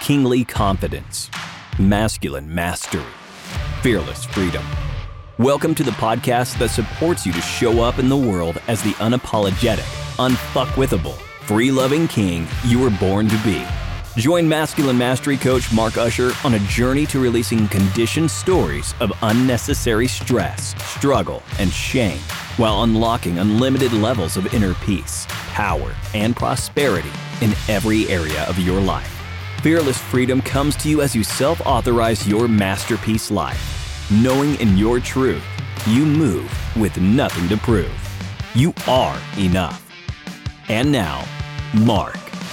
kingly confidence, masculine mastery, fearless freedom. Welcome to the podcast that supports you to show up in the world as the unapologetic, unfuckwithable, free-loving king you were born to be. Join Masculine Mastery Coach Mark Usher on a journey to releasing conditioned stories of unnecessary stress, struggle, and shame, while unlocking unlimited levels of inner peace, power, and prosperity in every area of your life. Fearless freedom comes to you as you self-authorize your masterpiece life, knowing in your truth, you move with nothing to prove. You are enough. And now, Mark.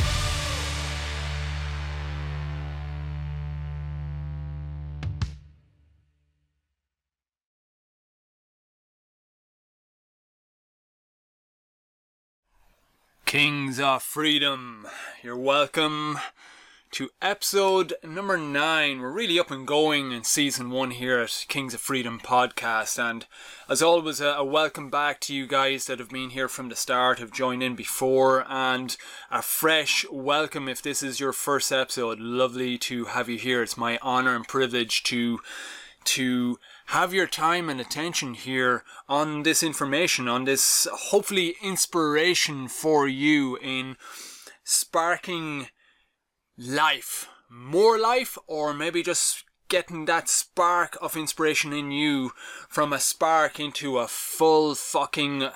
Kings of Freedom, you're welcome to episode number 9. We're really up and going in season 1 here at Kings of Freedom podcast, and as always a welcome back to you guys that have been here from the start, have joined in before, and a fresh welcome if this is your first episode. Lovely to have you here. It's my honor and privilege to have your time and attention here on this information, on this hopefully inspiration for you in sparking life, more life, or maybe just getting that spark of inspiration in you from a spark into a full fucking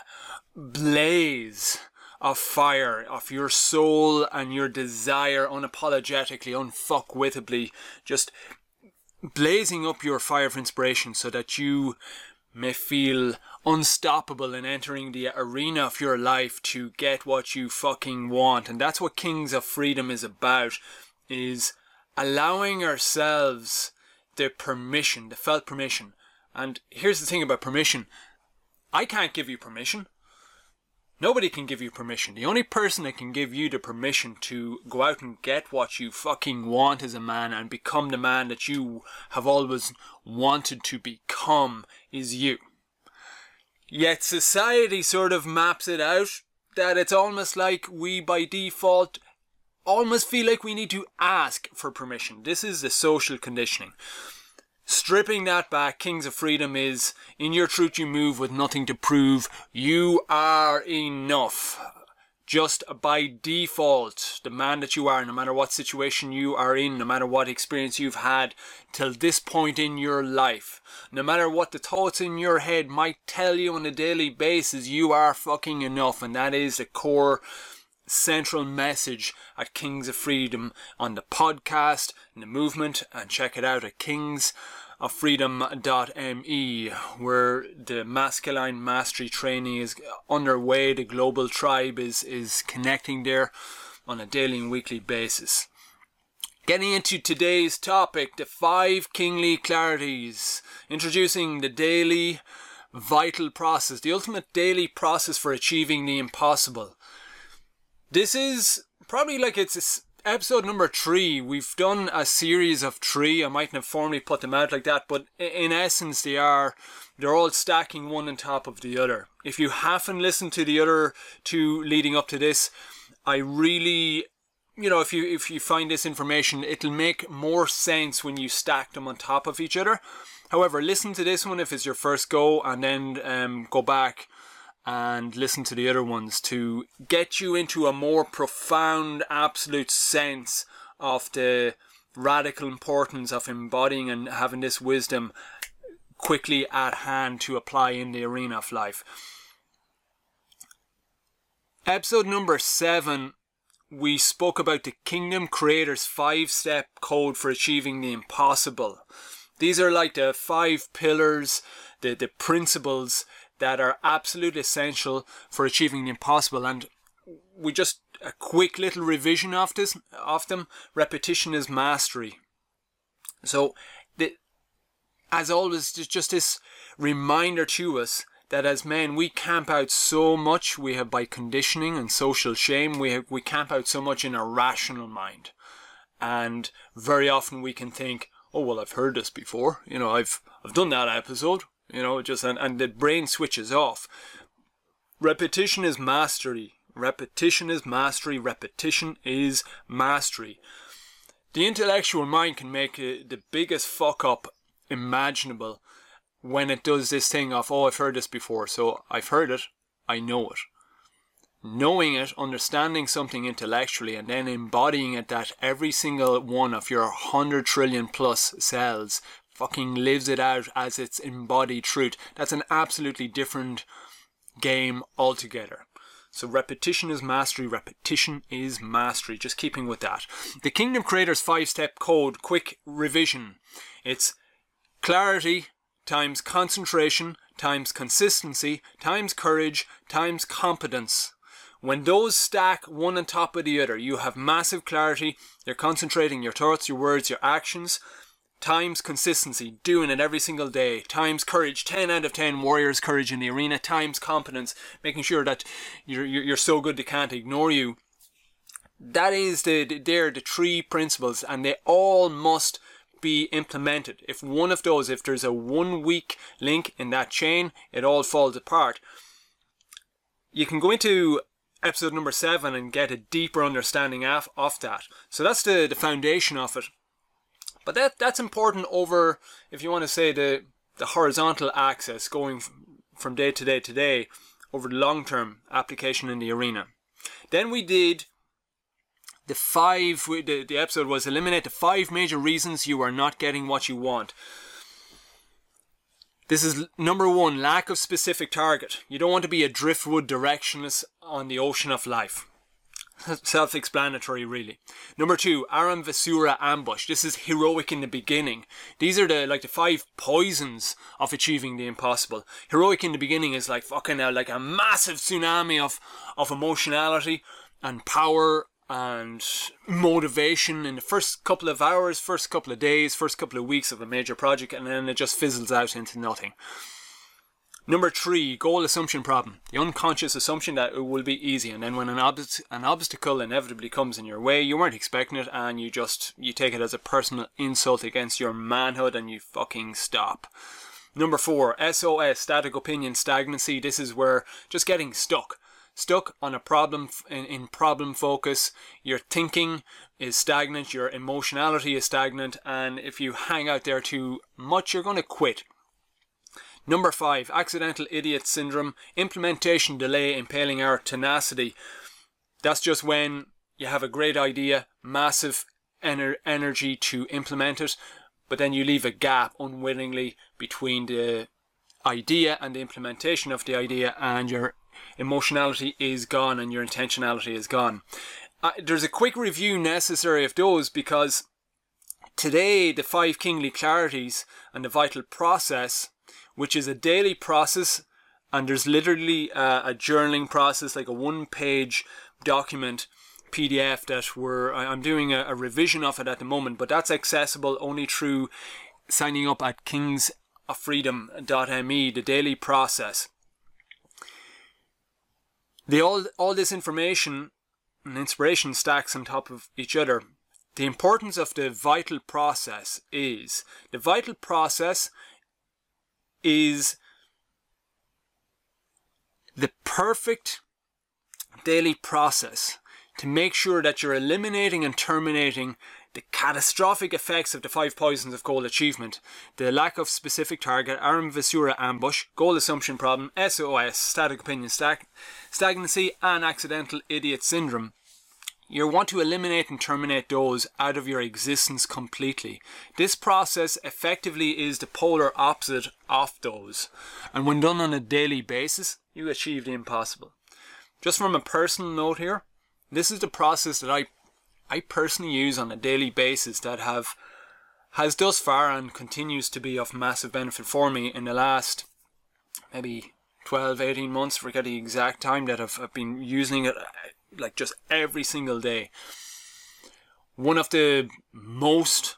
blaze of fire of your soul and your desire, unapologetically, unfuckwittably, just blazing up your fire of inspiration so that you may feel unstoppable in entering the arena of your life to get what you fucking want. And that's what Kings of Freedom is about, is allowing ourselves the permission, the felt permission. And here's the thing about permission. I can't give you permission. Nobody can give you permission. The only person that can give you the permission to go out and get what you fucking want as a man and become the man that you have always wanted to become is you. Yet society sort of maps it out that it's almost like we by default almost feel like we need to ask for permission. This is the social conditioning. Stripping that back, Kings of Freedom is, in your truth you move with nothing to prove. You are enough. Just by default, the man that you are, no matter what situation you are in, no matter what experience you've had till this point in your life, no matter what the thoughts in your head might tell you on a daily basis, you are fucking enough. And that is the core central message at Kings of Freedom on the podcast and the movement. And check it out at kingsoffreedom.me, where the masculine mastery training is underway. The global tribe is connecting there on a daily and weekly basis. Getting into today's topic, the 5 kingly clarities, introducing the daily vital process, the ultimate daily process for achieving the impossible. This is probably like it's episode number 3. We've done a series of 3. I mightn't have formally put them out like that, but in essence they're all stacking one on top of the other. If you haven't listened to the other 2 leading up to this, I really, if you find this information, it'll make more sense when you stack them on top of each other. However, listen to this one if it's your first go, and then go back and listen to the other ones to get you into a more profound, absolute sense of the radical importance of embodying and having this wisdom quickly at hand to apply in the arena of life. Episode number 7, we spoke about the Kingdom Creator's 5-step code for achieving the impossible. These are like the 5 pillars, the principles that are absolutely essential for achieving the impossible. And we just a quick little revision of them. Repetition is mastery. So as always, just this reminder to us that as men we camp out so much. We have, by conditioning and social shame, we camp out so much in a rational mind, and very often we can think, oh well, I've heard this before, I've done that episode, and the brain switches off. Repetition is mastery. Repetition is mastery. Repetition is mastery. The intellectual mind can make the biggest fuck up imaginable when it does this thing of, oh, I've heard this before, so I've heard it, I know it. Knowing it, understanding something intellectually, and then embodying it that every single one of your 100 trillion plus cells fucking lives it out as its embodied truth. That's an absolutely different game altogether. So repetition is mastery, repetition is mastery. Just keeping with that. The Kingdom Creator's 5-step code, quick revision. It's clarity times concentration times consistency times courage times competence. When those stack one on top of the other, you have massive clarity, you're concentrating your thoughts, your words, your actions, times consistency, doing it every single day, times courage, 10 out of 10 warriors courage in the arena, times competence, making sure that you're so good they can't ignore you. That is they're the three principles, and they all must be implemented. If one of those, if there's a 1 weak link in that chain, it all falls apart. You can go into episode number 7 and get a deeper understanding of that. So that's the foundation of it. But that's important over, if you want to say, the horizontal axis, going from day to day to day, over the long-term application in the arena. Then we did the episode was eliminate the 5 major reasons you are not getting what you want. This is number 1, lack of specific target. You don't want to be a driftwood directionless on the ocean of life. Self-explanatory, really. Number 2, Aram Vesura ambush. This is heroic in the beginning. These are the 5 poisons of achieving the impossible. Heroic in the beginning is like fucking like a massive tsunami of emotionality and power and motivation in the first couple of hours, first couple of days, first couple of weeks of a major project, and then it just fizzles out into nothing. Number 3, goal assumption problem. The unconscious assumption that it will be easy, and then when an obstacle inevitably comes in your way, you weren't expecting it, and you take it as a personal insult against your manhood, and you fucking stop. Number 4, SOS, static opinion stagnancy. This is where just getting stuck on a problem, in problem focus. Your thinking is stagnant, your emotionality is stagnant, and if you hang out there too much, you're going to quit. Number 5, accidental idiot syndrome, implementation delay impaling our tenacity. That's just when you have a great idea, massive energy to implement it, but then you leave a gap unwillingly between the idea and the implementation of the idea, and your emotionality is gone and your intentionality is gone. There's a quick review necessary of those, because today the 5 kingly clarities and the vital process, which is a daily process, and there's literally a journaling process, like a 1-page document PDF that I'm doing a revision of it at the moment, but that's accessible only through signing up at kingsoffreedom.me, the daily process. All this information and inspiration stacks on top of each other. The importance of the vital process is the perfect daily process to make sure that you're eliminating and terminating the catastrophic effects of the 5 poisons of goal achievement: the lack of specific target, Aram Vesura ambush, goal assumption problem, SOS, static opinion stagnancy, and accidental idiot syndrome. You want to eliminate and terminate those out of your existence completely. This process effectively is the polar opposite of those, and when done on a daily basis, you achieve the impossible. Just from a personal note here, this is the process that I personally use on a daily basis that has thus far and continues to be of massive benefit for me in the last maybe 12-18 months, forget the exact time, that I've been using it like just every single day. One of the most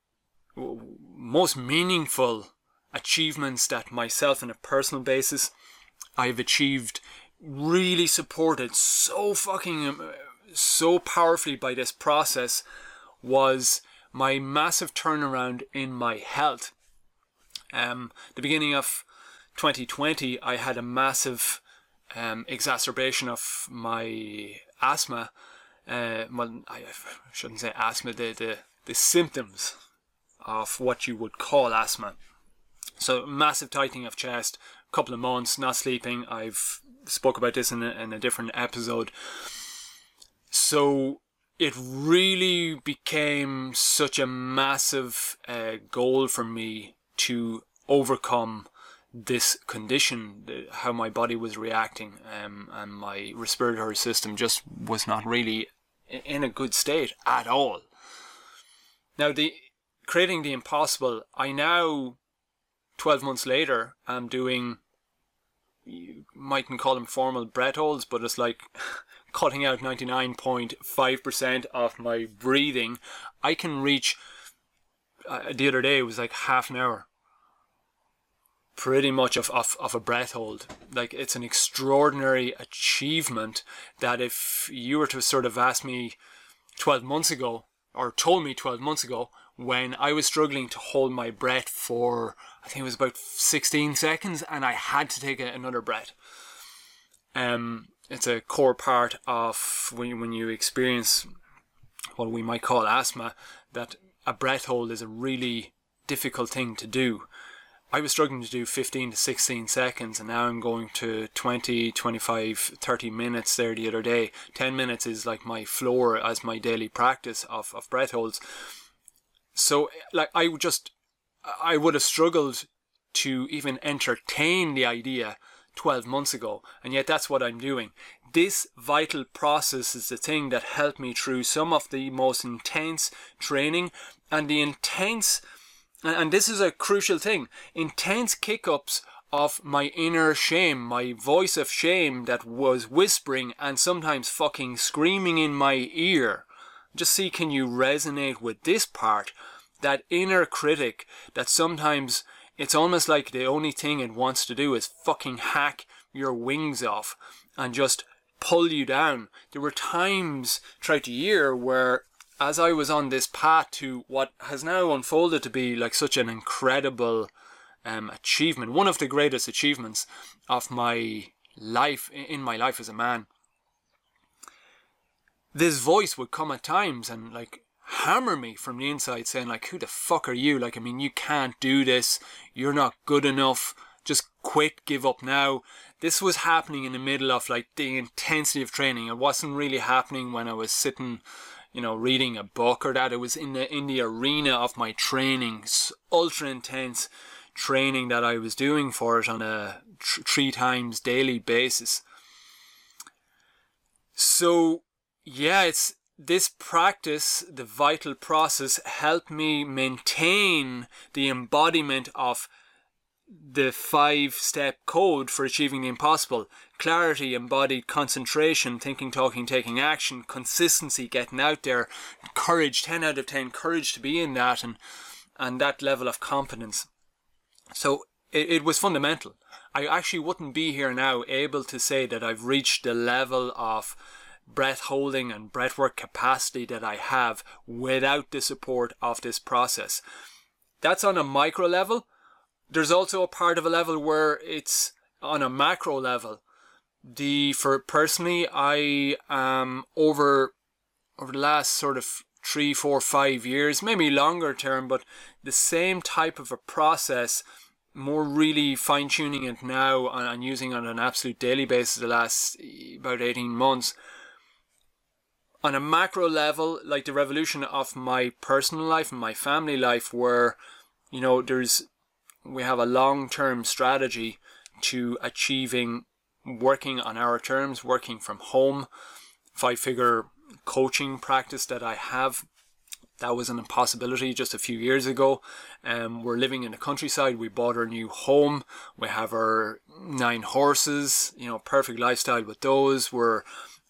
meaningful achievements that myself on a personal basis I've achieved, really supported so powerfully by this process, was my massive turnaround in my health. The beginning of 2020, I had a massive exacerbation of my asthma. Well, I shouldn't say asthma, the the symptoms of what you would call asthma. So massive tightening of chest, a couple of months, not sleeping. I've spoke about this in a different episode. So it really became such a massive goal for me to overcome this condition, how my body was reacting, and my respiratory system just was not really in a good state at all. Now, creating the impossible, I now, 12 months later, am doing, you mightn't call them formal breath holds, but it's like cutting out 99.5% of my breathing. I can reach, the other day it was like half an hour, pretty much of a breath hold. Like, it's an extraordinary achievement that if you were to sort of ask me 12 months ago, or told me 12 months ago, when I was struggling to hold my breath for, I think it was about 16 seconds, and I had to take another breath. It's a core part of when you experience what we might call asthma, that a breath hold is a really difficult thing to do. I was struggling to do 15 to 16 seconds, and now I'm going to 20, 25, 30 minutes there the other day. 10 minutes is like my floor as my daily practice of breath holds. So, like, I would have struggled to even entertain the idea 12 months ago, and yet that's what I'm doing. This vital process is the thing that helped me through some of the most intense training, and the intense, and this is a crucial thing, intense kick-ups of my inner shame, my voice of shame that was whispering and sometimes fucking screaming in my ear. Just see, can you resonate with this part? That inner critic that sometimes it's almost like the only thing it wants to do is fucking hack your wings off and just pull you down. There were times throughout the year where, as I was on this path to what has now unfolded to be like such an incredible achievement, one of the greatest achievements of my life, in my life as a man, this voice would come at times and like hammer me from the inside, saying like, who the fuck are you? Like, I mean, you can't do this. You're not good enough. Just quit, give up now. This was happening in the middle of like the intensity of training. It wasn't really happening when I was sitting, you know, reading a book or that. It was in the arena of my training, ultra intense training that I was doing for it on a 3 times daily basis. So yeah, it's this practice, the vital process, helped me maintain the embodiment of the 5-step code for achieving the impossible. Clarity, embodied concentration, thinking, talking, taking action, consistency, getting out there, courage, 10 out of 10, courage to be in that, and that level of competence. So it was fundamental. I actually wouldn't be here now able to say that I've reached the level of breath holding and breathwork capacity that I have without the support of this process. That's on a micro level. There's also a part of a level where it's on a macro level. For personally, I over the last sort of 3, 4, 5 years, maybe longer term, but the same type of a process, more really fine-tuning it now and using it on an absolute daily basis the last about 18 months. On a macro level, like the revolution of my personal life and my family life, where, you know, we have a long-term strategy to achieving working on our terms, working from home, 5-figure coaching practice that I have. That was an impossibility just a few years ago. We're living in the countryside. We bought our new home. We have our 9 horses, you know, perfect lifestyle with those. We're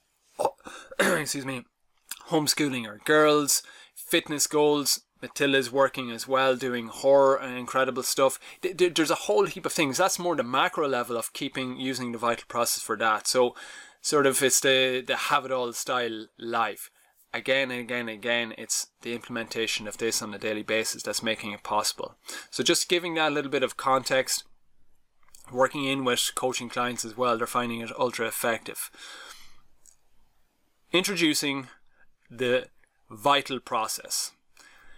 homeschooling our girls, fitness goals. Matilda's working as well, doing horror and incredible stuff. There's a whole heap of things. That's more the macro level of using the vital process for that. So sort of it's the have it all style life. Again and again and again, it's the implementation of this on a daily basis that's making it possible. So just giving that a little bit of context, working in with coaching clients as well, they're finding it ultra effective. Introducing the vital process.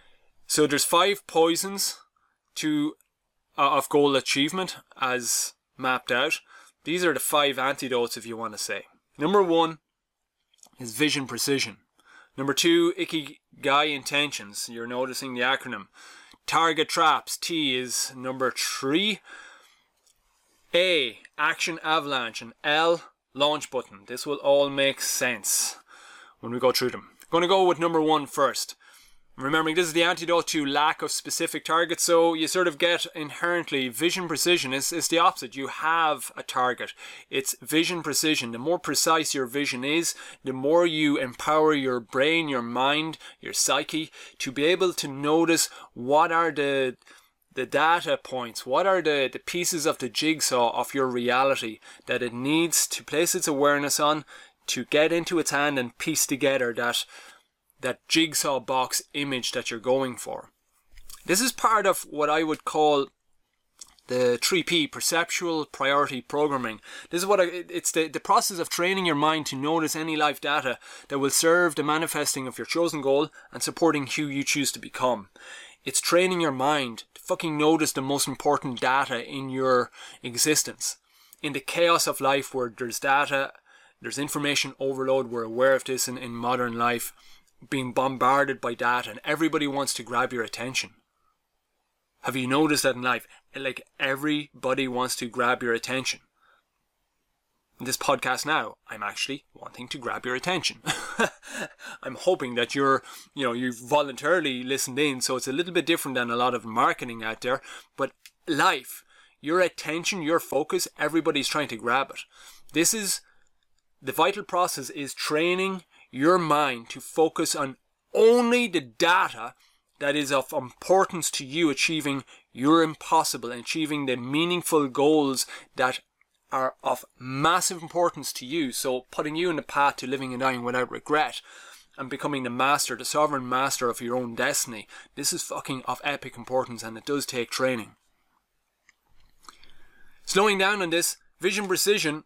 So there's 5 poisons of goal achievement as mapped out. These are the 5 antidotes, if you want to say. Number 1 is vision precision. Number 2, Ikigai intentions. You're noticing the acronym. Target traps. T is number 3. A, action avalanche. And L, launch button. This will all make sense when we go through them. I'm going to go with number 1 first. Remembering this is the antidote to lack of specific targets, so you sort of get inherently vision precision is the opposite. You have a target. It's vision precision. The more precise your vision is, the more you empower your brain, your mind, your psyche to be able to notice what are the data points, what are the pieces of the jigsaw of your reality that it needs to place its awareness on, to get into its hand and piece together that jigsaw box image that you're going for. This is part of what I would call the 3P, perceptual priority programming. This is it's the process of training your mind to notice any life data that will serve the manifesting of your chosen goal and supporting who you choose to become. It's training your mind to fucking notice the most important data in your existence. In the chaos of life where there's data, there's information overload, we're aware of this in modern life, being bombarded by data, and everybody wants to grab your attention. Have you noticed that in life? Like, everybody wants to grab your attention. In this podcast now, I'm actually wanting to grab your attention. I'm hoping that you've voluntarily listened in, so it's a little bit different than a lot of marketing out there. But life, your attention, your focus, everybody's trying to grab it. The vital process is training your mind to focus on only the data that is of importance to you, achieving your impossible and achieving the meaningful goals that are of massive importance to you. So putting you in the path to living and dying without regret and becoming the sovereign master of your own destiny. This is fucking of epic importance, and it does take training. Slowing down on this, vision precision,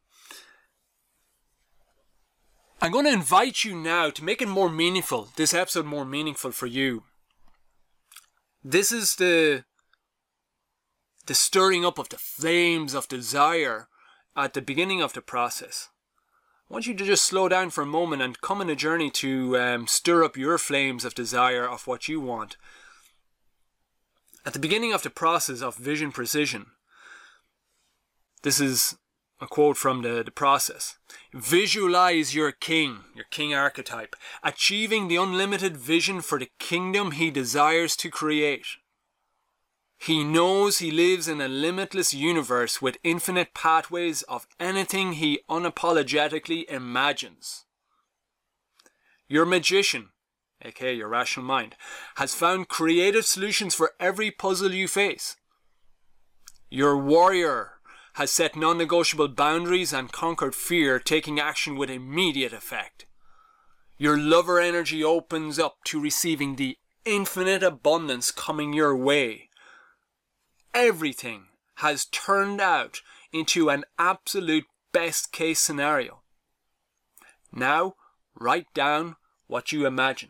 I'm going to invite you now to make it more meaningful, this episode more meaningful for you. This is the stirring up of the flames of desire at the beginning of the process. I want you to just slow down for a moment and come on a journey to stir up your flames of desire of what you want. At the beginning of the process of vision precision, this is a quote from the process. Visualize your king archetype, achieving the unlimited vision for the kingdom he desires to create. He knows he lives in a limitless universe with infinite pathways of anything he unapologetically imagines. Your magician, aka your rational mind, has found creative solutions for every puzzle you face. Your warrior has set non-negotiable boundaries and conquered fear, taking action with immediate effect. Your lover energy opens up to receiving the infinite abundance coming your way. Everything has turned out into an absolute best case scenario. Now, write down what you imagine.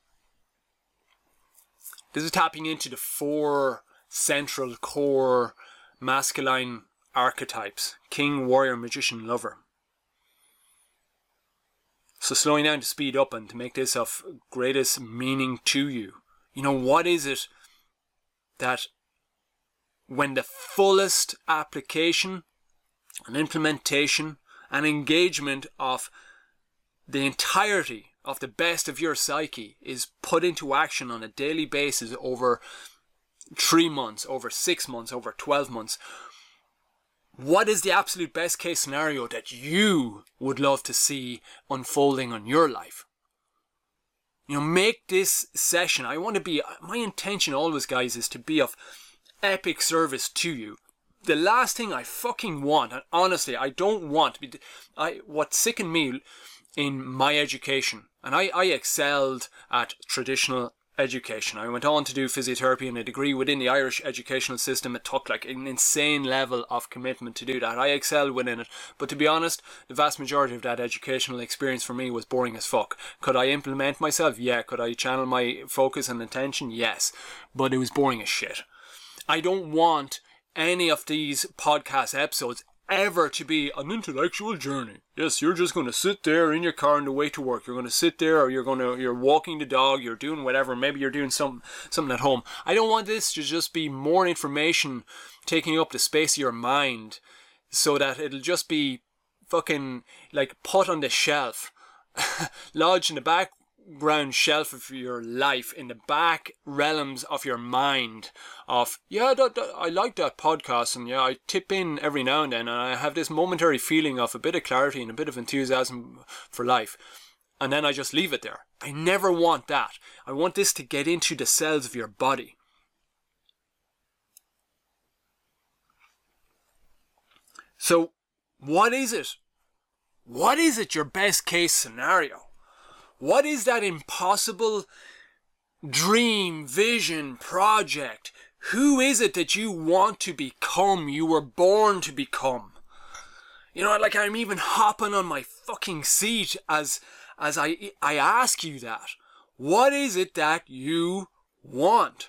This is tapping into the 4 central core masculine archetypes: king, warrior, magician, lover. So slowing down to speed up and to make this of greatest meaning to you. What is it that when the fullest application and implementation and engagement of the entirety of the best of your psyche is put into action on a daily basis over 3 months, over 6 months, over 12 months, what is the absolute best case scenario that you would love to see unfolding on your life? Make this session, my intention always, guys, is to be of epic service to you. The last thing I fucking want, and honestly, I don't want, what sickened me in my education, and I excelled at traditional education. I went on to do physiotherapy and a degree within the Irish educational system. It took like an insane level of commitment to do that. I excelled within it, but to be honest, the vast majority of that educational experience for me was boring as fuck. Could I implement myself? Yeah. Could I channel my focus and attention? Yes. But it was boring as shit. I don't want any of these podcast episodes ever to be an intellectual journey. Yes, you're just going to sit there in your car on the way to work. You're going to sit there, or you're walking the dog, you're doing whatever. Maybe you're doing something at home. I don't want this to just be more information taking up the space of your mind, so that it'll just be fucking like put on the shelf, lodged in the background shelf of your life, in the back realms of your mind, of I like that podcast, and I tip in every now and then, and I have this momentary feeling of a bit of clarity and a bit of enthusiasm for life, and then I just leave it there. I never want that. I want this to get into the cells of your body. So what is it? What is it, your best case scenario? What is that impossible dream, vision, project? Who is it that you want to become? You were born to become. You know, like, I'm even hopping on my fucking seat as I ask you that. What is it that you want?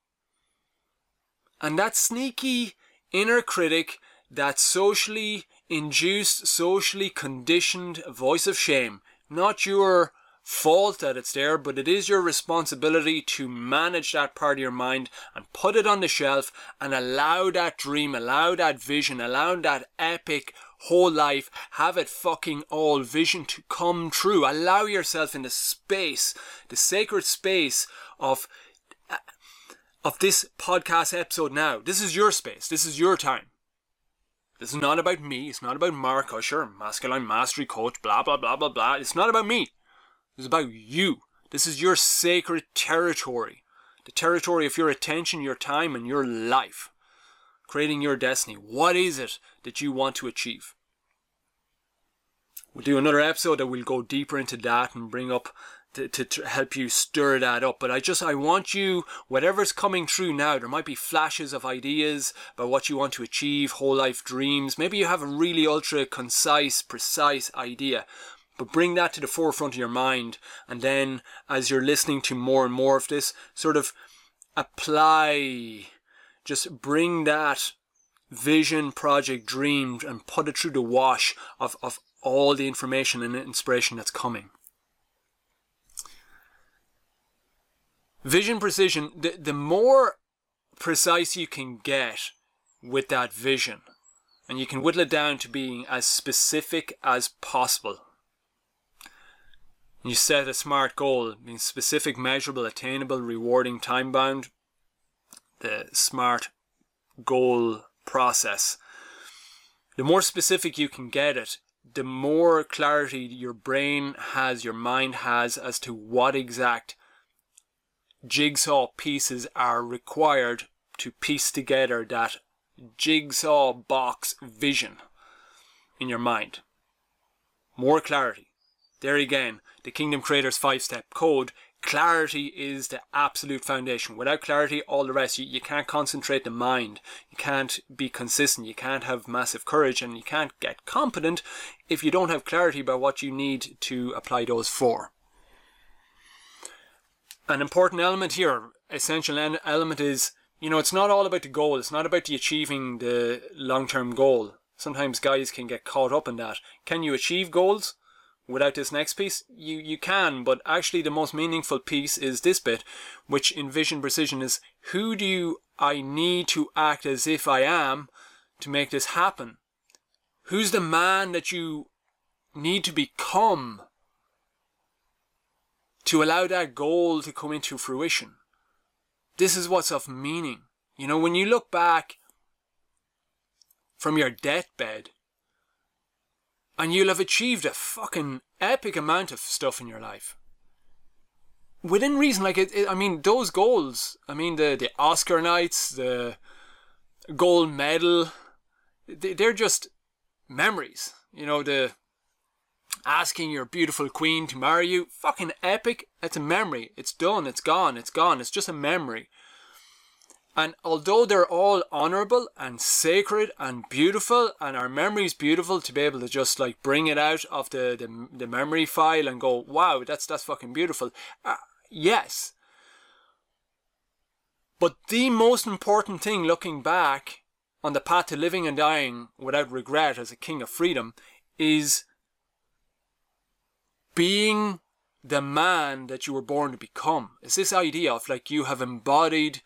And that sneaky inner critic, that socially induced, socially conditioned voice of shame, not your fault that it's there, but it is your responsibility to manage that part of your mind and put it on the shelf and allow that dream, allow that vision, allow that epic whole life, have it fucking all vision to come true. Allow yourself in the space, the sacred space of this podcast episode now. This is your space. This is your time. This is not about me. It's not about Mark Usher, masculine mastery coach, blah, blah, blah, blah, blah. It's not about me. It's about you. This is your sacred territory. The territory of your attention, your time, and your life. Creating your destiny. What is it that you want to achieve? We'll do another episode that will go deeper into that and bring up to help you stir that up. But I want you, whatever's coming through now, there might be flashes of ideas about what you want to achieve, whole life dreams. Maybe you have a really ultra concise, precise idea. But bring that to the forefront of your mind, and then as you're listening to more and more of this, sort of apply, just bring that vision, project, dream, and put it through the wash of all the information and inspiration that's coming. Vision precision, the more precise you can get with that vision, and you can whittle it down to being as specific as possible. You set a SMART goal, being specific, measurable, attainable, rewarding, time-bound. The SMART goal process. The more specific you can get it, the more clarity your brain has, your mind has, as to what exact jigsaw pieces are required to piece together that jigsaw box vision in your mind. More clarity. There again, the Kingdom Creators 5-step code. Clarity is the absolute foundation. Without clarity, all the rest, you can't concentrate the mind. You can't be consistent. You can't have massive courage, and you can't get competent if you don't have clarity about what you need to apply those for. An important element here, essential element is, it's not all about the goal. It's not about achieving the long-term goal. Sometimes guys can get caught up in that. Can you achieve goals without this next piece? You can, but actually the most meaningful piece is this bit, which in Vision Precision is, who do I need to act as if I am to make this happen? Who's the man that you need to become to allow that goal to come into fruition? This is what's of meaning. When you look back from your deathbed, and you'll have achieved a fucking epic amount of stuff in your life. Within reason, those goals, the Oscar nights, the gold medal, they're just memories. The asking your beautiful queen to marry you. Fucking epic. It's a memory. It's done. It's gone. It's gone. It's just a memory. And although they're all honourable and sacred and beautiful, and our memory's beautiful to be able to just like bring it out of the memory file and go, wow, that's fucking beautiful. Yes. But the most important thing looking back on the path to living and dying without regret as a king of freedom is being the man that you were born to become. It's this idea of like you have embodied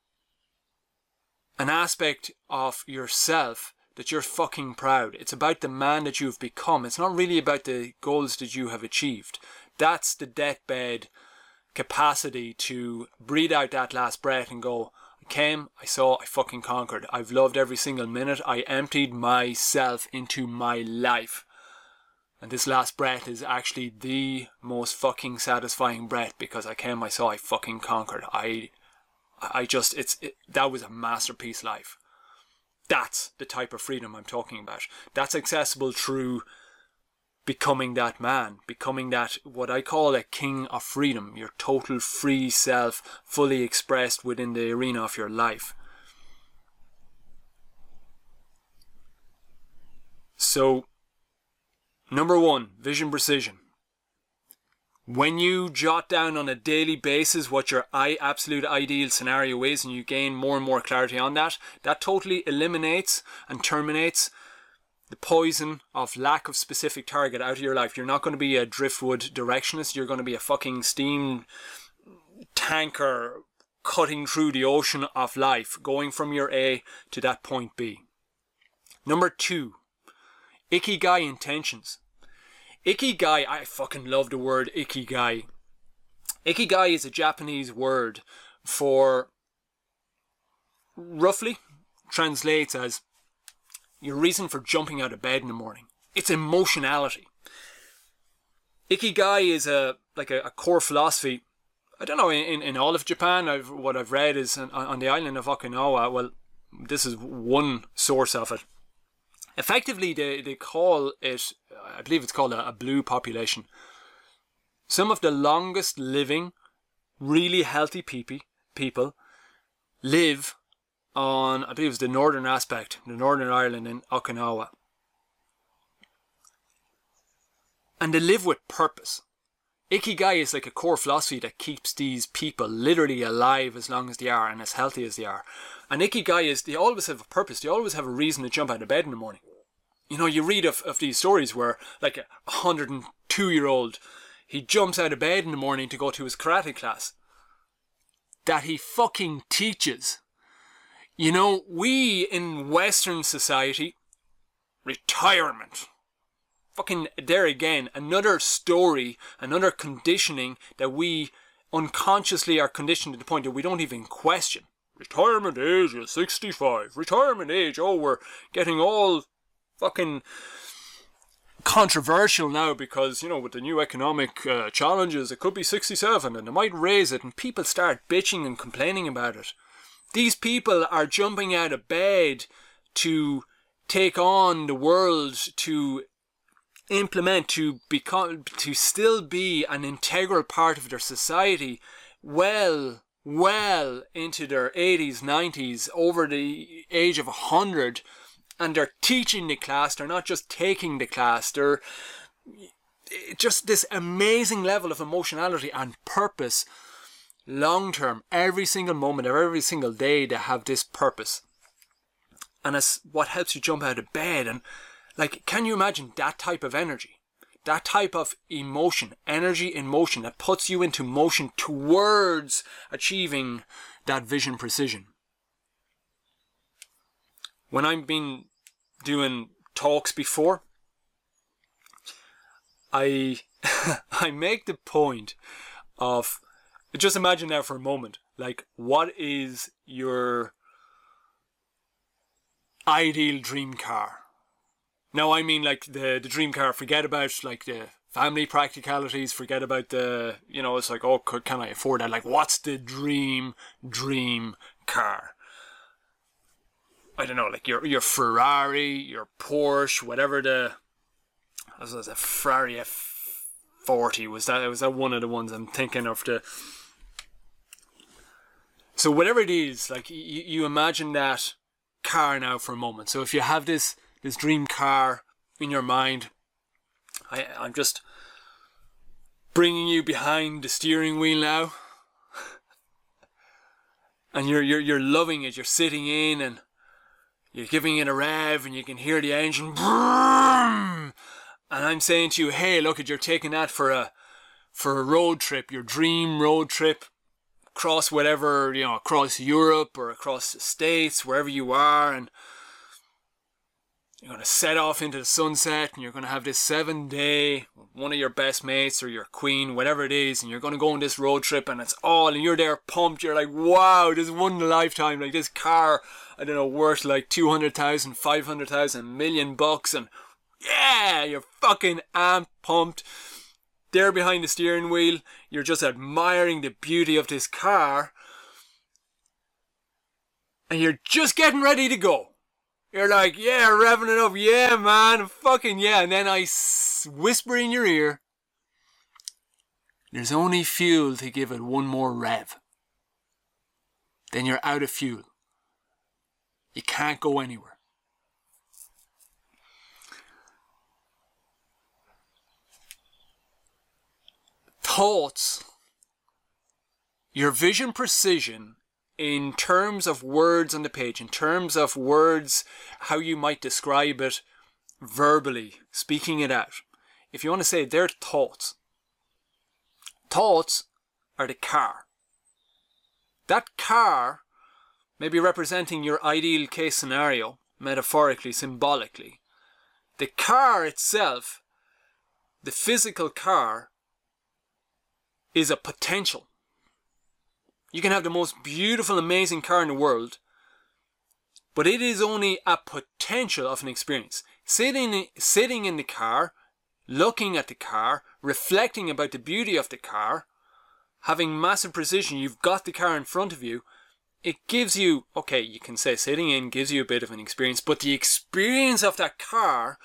an aspect of yourself that you're fucking proud. It's about the man that you've become. It's not really about the goals that you have achieved. That's the deathbed capacity to breathe out that last breath and go, I came, I saw, I fucking conquered. I've loved every single minute. I emptied myself into my life. And this last breath is actually the most fucking satisfying breath because I came, I saw, I fucking conquered. That was a masterpiece life. That's the type of freedom I'm talking about. That's accessible through becoming that man, becoming that, what I call a king of freedom, your total free self, fully expressed within the arena of your life. So, number one, vision precision. When you jot down on a daily basis what your absolute ideal scenario is and you gain more and more clarity on that, that totally eliminates and terminates the poison of lack of specific target out of your life. You're not going to be a driftwood directionist. You're going to be a fucking steam tanker cutting through the ocean of life, going from your A to that point B. Number two, Ikigai intentions. Ikigai, I fucking love the word Ikigai. Ikigai is a Japanese word for, roughly, translates as your reason for jumping out of bed in the morning. It's emotionality. Ikigai is a core philosophy. I don't know, in all of Japan, what I've read is on the island of Okinawa, well, this is one source of it. Effectively, they call it, I believe it's called a blue population. Some of the longest living, really healthy people live on, I believe it's the northern aspect, the Northern Ireland in Okinawa. And they live with purpose. Ikigai is like a core philosophy that keeps these people literally alive as long as they are and as healthy as they are. And Ikigai is, they always have a purpose. They always have a reason to jump out of bed in the morning. You know, you read of these stories where like a 102-year-old, he jumps out of bed in the morning to go to his karate class that he fucking teaches. You know, we in Western society, retirement. Fucking, there again, another story, another conditioning that we unconsciously are conditioned to the point that we don't even question. Retirement age is 65. Retirement age, oh, we're getting all fucking controversial now because, you know, with the new economic challenges, it could be 67 and they might raise it and people start bitching and complaining about it. These people are jumping out of bed to take on the world, to implement, to become, to still be an integral part of their society well into their 80s, 90s, over the age of 100, and they're teaching the class. They're not just taking the class. They're just this amazing level of emotionality and purpose, long term, every single moment of every single day. They have this purpose, and it's what helps you jump out of bed. And like, can you imagine that type of energy, that type of emotion, energy in motion that puts you into motion towards achieving that vision precision? When I've been doing talks before, I make the point of, just imagine now for a moment, like, what is your ideal dream car? Now, I mean, like, the dream car, forget about, like, the family practicalities, forget about the, you know, it's like, oh, can I afford that? Like, what's the dream car? I don't know, like your Ferrari, your Porsche, whatever the As was a Ferrari F40. Was that one of the ones I'm thinking of? So whatever it is, like you imagine that car now for a moment. So if you have this dream car in your mind, I'm just bringing you behind the steering wheel now, and you're loving it. You're sitting in and you're giving it a rev, and you can hear the engine. And I'm saying to you, hey, look, you're taking that for a road trip, your dream road trip, across whatever, across Europe or across the States, wherever you are, and you're going to set off into the sunset, and you're going to have this 7-day, one of your best mates or your queen, whatever it is, and you're going to go on this road trip, and and you're there pumped. You're like, wow, this is one in a lifetime. Like, this car, I don't know, worth like 200,000, 500,000, $1 million, and yeah, you're fucking amped, pumped. There behind the steering wheel, you're just admiring the beauty of this car, and you're just getting ready to go. You're like, yeah, revving it up, yeah, man, fucking yeah. And then I whisper in your ear, there's only fuel to give it one more rev. Then you're out of fuel. You can't go anywhere. Thoughts, your vision precision in terms of words on the page, in terms of words, how you might describe it verbally, speaking it out. If you want to say they're thoughts. Thoughts are the car. That car may be representing your ideal case scenario, metaphorically, symbolically. The car itself, the physical car, is a potential. You can have the most beautiful, amazing car in the world, but it is only a potential of an experience. Sitting in the car, looking at the car, reflecting about the beauty of the car, having massive precision, you've got the car in front of you, it gives you, okay, you can say sitting in gives you a bit of an experience, but the experience of that car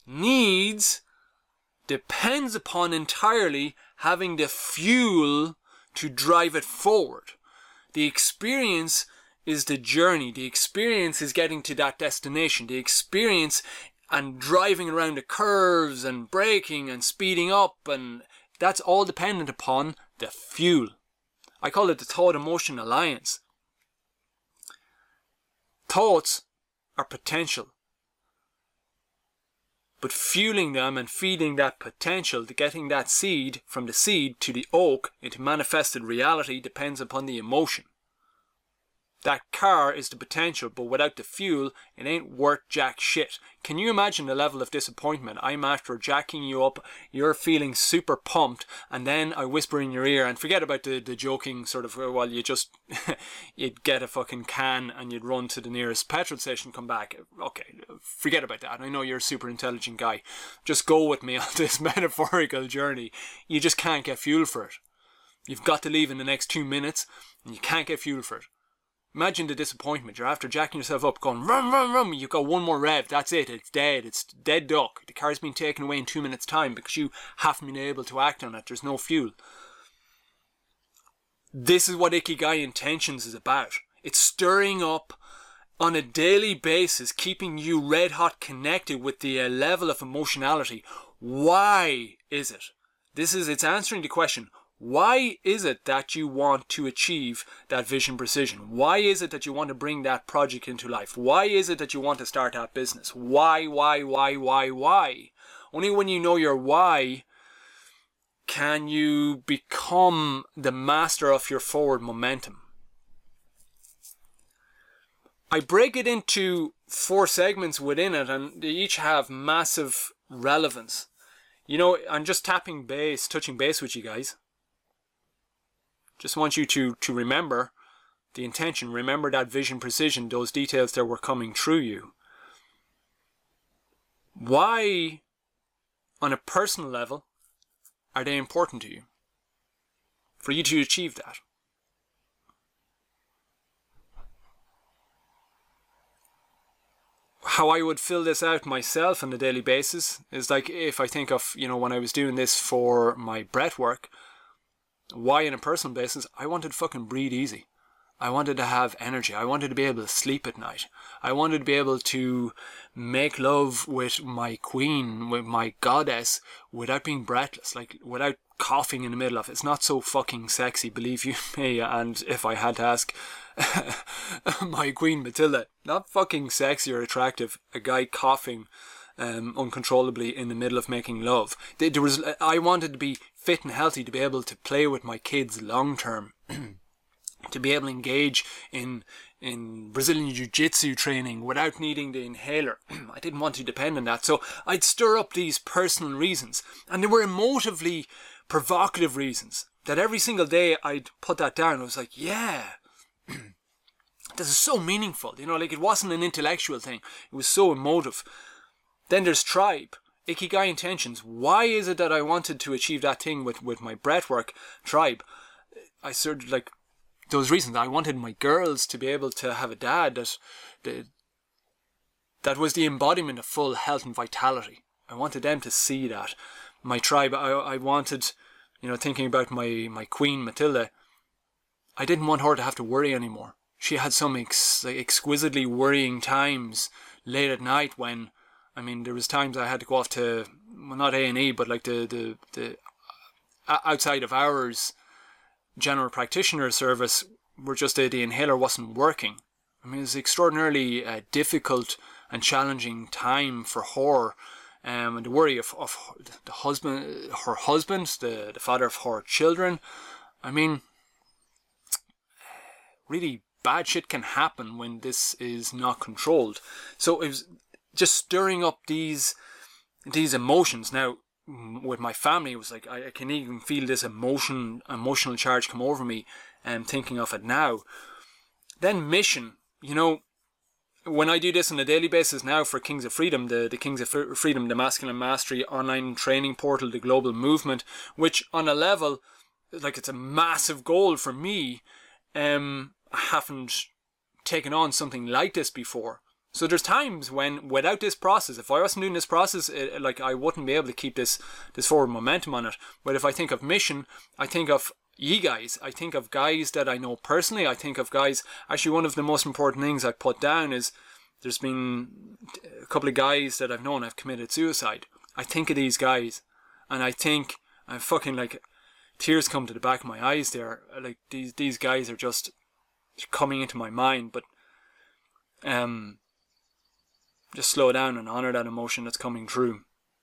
depends upon entirely having the fuel to drive it forward. The experience is the journey. The experience is getting to that destination. The experience and driving around the curves and braking and speeding up, and that's all dependent upon the fuel. I call it the thought-emotion alliance. Thoughts are potential. But fueling them and feeding that potential, to getting that seed from the seed to the oak into manifested reality, depends upon the emotion. That car is the potential, but without the fuel, it ain't worth jack shit. Can you imagine the level of disappointment? I'm after jacking you up, you're feeling super pumped, and then I whisper in your ear, and forget about the joking sort of, well, you'd get a fucking can and you'd run to the nearest petrol station, come back. Okay, forget about that. I know you're a super intelligent guy. Just go with me on this metaphorical journey. You just can't get fuel for it. You've got to leave in the next 2 minutes, and you can't get fuel for it. Imagine the disappointment. You're after jacking yourself up, going rum, rum, rum. You've got one more rev. That's it. It's dead. It's dead duck. The car's been taken away in 2 minutes' time because you haven't been able to act on it. There's no fuel. This is what Ikigai Intentions is about. It's stirring up on a daily basis, keeping you red hot connected with the level of emotionality. Why is it? It's answering the question. Why is it that you want to achieve that vision precision? Why is it that you want to bring that project into life? Why is it that you want to start that business? Why? Only when you know your why can you become the master of your forward momentum. I break it into 4 segments within it, and they each have massive relevance. I'm just touching base with you guys. Just want you to remember the intention. Remember that vision precision, those details that were coming through you. Why, on a personal level, are they important to you? For you to achieve that. how I would fill this out myself on a daily basis is like, if I think of, when I was doing this for my breath work, why on a personal basis, I wanted to fucking breathe easy. I wanted to have energy. I wanted to be able to sleep at night. I wanted to be able to make love with my queen, with my goddess, without being breathless, like without coughing in the middle of it. It's not so fucking sexy, believe you me. And if I had to ask my queen Matilda, not fucking sexy or attractive, a guy coughing uncontrollably in the middle of making love. I wanted to be fit and healthy to be able to play with my kids long term. To be able to engage in Brazilian Jiu-Jitsu training without needing the inhaler. I didn't want to depend on that. So I'd stir up these personal reasons. And they were emotively provocative reasons. That every single day I'd put that down. I was like, yeah, this is so meaningful. Like it wasn't an intellectual thing. It was so emotive. Then there's tribe. Ikigai intentions. Why is it that I wanted to achieve that thing with my breathwork tribe? I started like those reasons. I wanted my girls to be able to have a dad that was the embodiment of full health and vitality. I wanted them to see that. My tribe, I wanted, thinking about my queen Matilda, I didn't want her to have to worry anymore. She had some exquisitely worrying times late at night when, there was times I had to go off to, well, not A&E, but like the outside of hours general practitioner service, where just the inhaler wasn't working. It was extraordinarily difficult and challenging time for her, and the worry of the husband, her husband, the father of her children. Really bad shit can happen when this is not controlled. So it was just stirring up these emotions. Now, with my family, it was like I can even feel this emotional charge come over me, and thinking of it now. Then mission, when I do this on a daily basis now for Kings of Freedom, the Kings of Freedom, the Masculine Mastery online training portal, the global movement, which on a level, like it's a massive goal for me. I haven't taken on something like this before. So there's times when, without this process, if I wasn't doing this process, I wouldn't be able to keep this forward momentum on it. But if I think of mission, I think of ye guys. I think of guys that I know personally. I think of guys. Actually, one of the most important things I put down is there's been a couple of guys that I've known have committed suicide. I think of these guys, and I think I'm fucking like tears come to the back of my eyes there. Like these guys are just coming into my mind, but just slow down and honor that emotion that's coming through.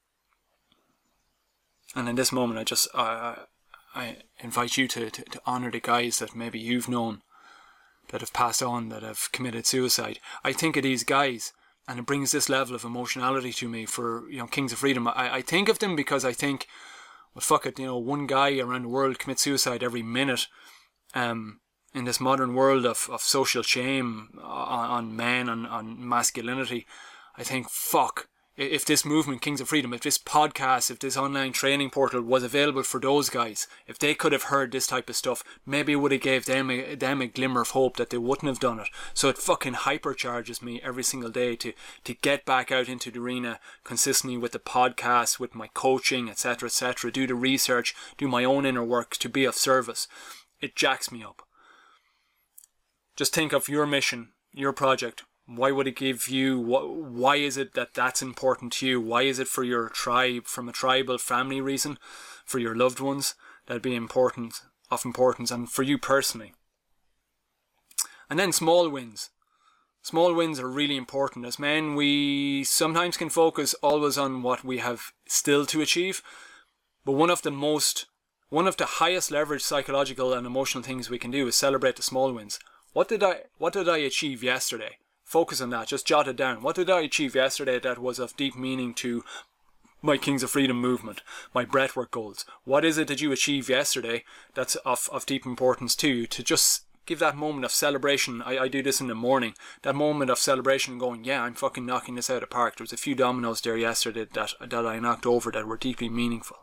And in this moment, I invite you to honor the guys that maybe you've known that have passed on, that have committed suicide. I think of these guys, and it brings this level of emotionality to me for Kings of Freedom. I think of them because I think, well, fuck it, one guy around the world commits suicide every minute. In this modern world of social shame on men, on masculinity, I think, fuck, if this movement, Kings of Freedom, if this podcast, if this online training portal was available for those guys, if they could have heard this type of stuff, maybe it would have gave them a glimmer of hope that they wouldn't have done it. So it fucking hypercharges me every single day to get back out into the arena consistently with the podcast, with my coaching, etc., do the research, do my own inner work, to be of service. It jacks me up. Just think of your mission, your project. Why would it give you, why is it that that's important to you? Why is it for your tribe, from a tribal family reason, for your loved ones? That'd be important, of importance, and for you personally. And then small wins. Small wins are really important. As men, we sometimes can focus always on what we have still to achieve, but one of the highest leverage psychological and emotional things we can do is celebrate the small wins. What did I achieve yesterday? Focus on that. Just jot it down. What did I achieve yesterday that was of deep meaning to my Kings of Freedom movement, my breathwork goals? What is it that you achieved yesterday that's of deep importance to you? To just give that moment of celebration. I do this in the morning. That moment of celebration, going, yeah, I'm fucking knocking this out of the park. There was a few dominoes there yesterday that I knocked over that were deeply meaningful.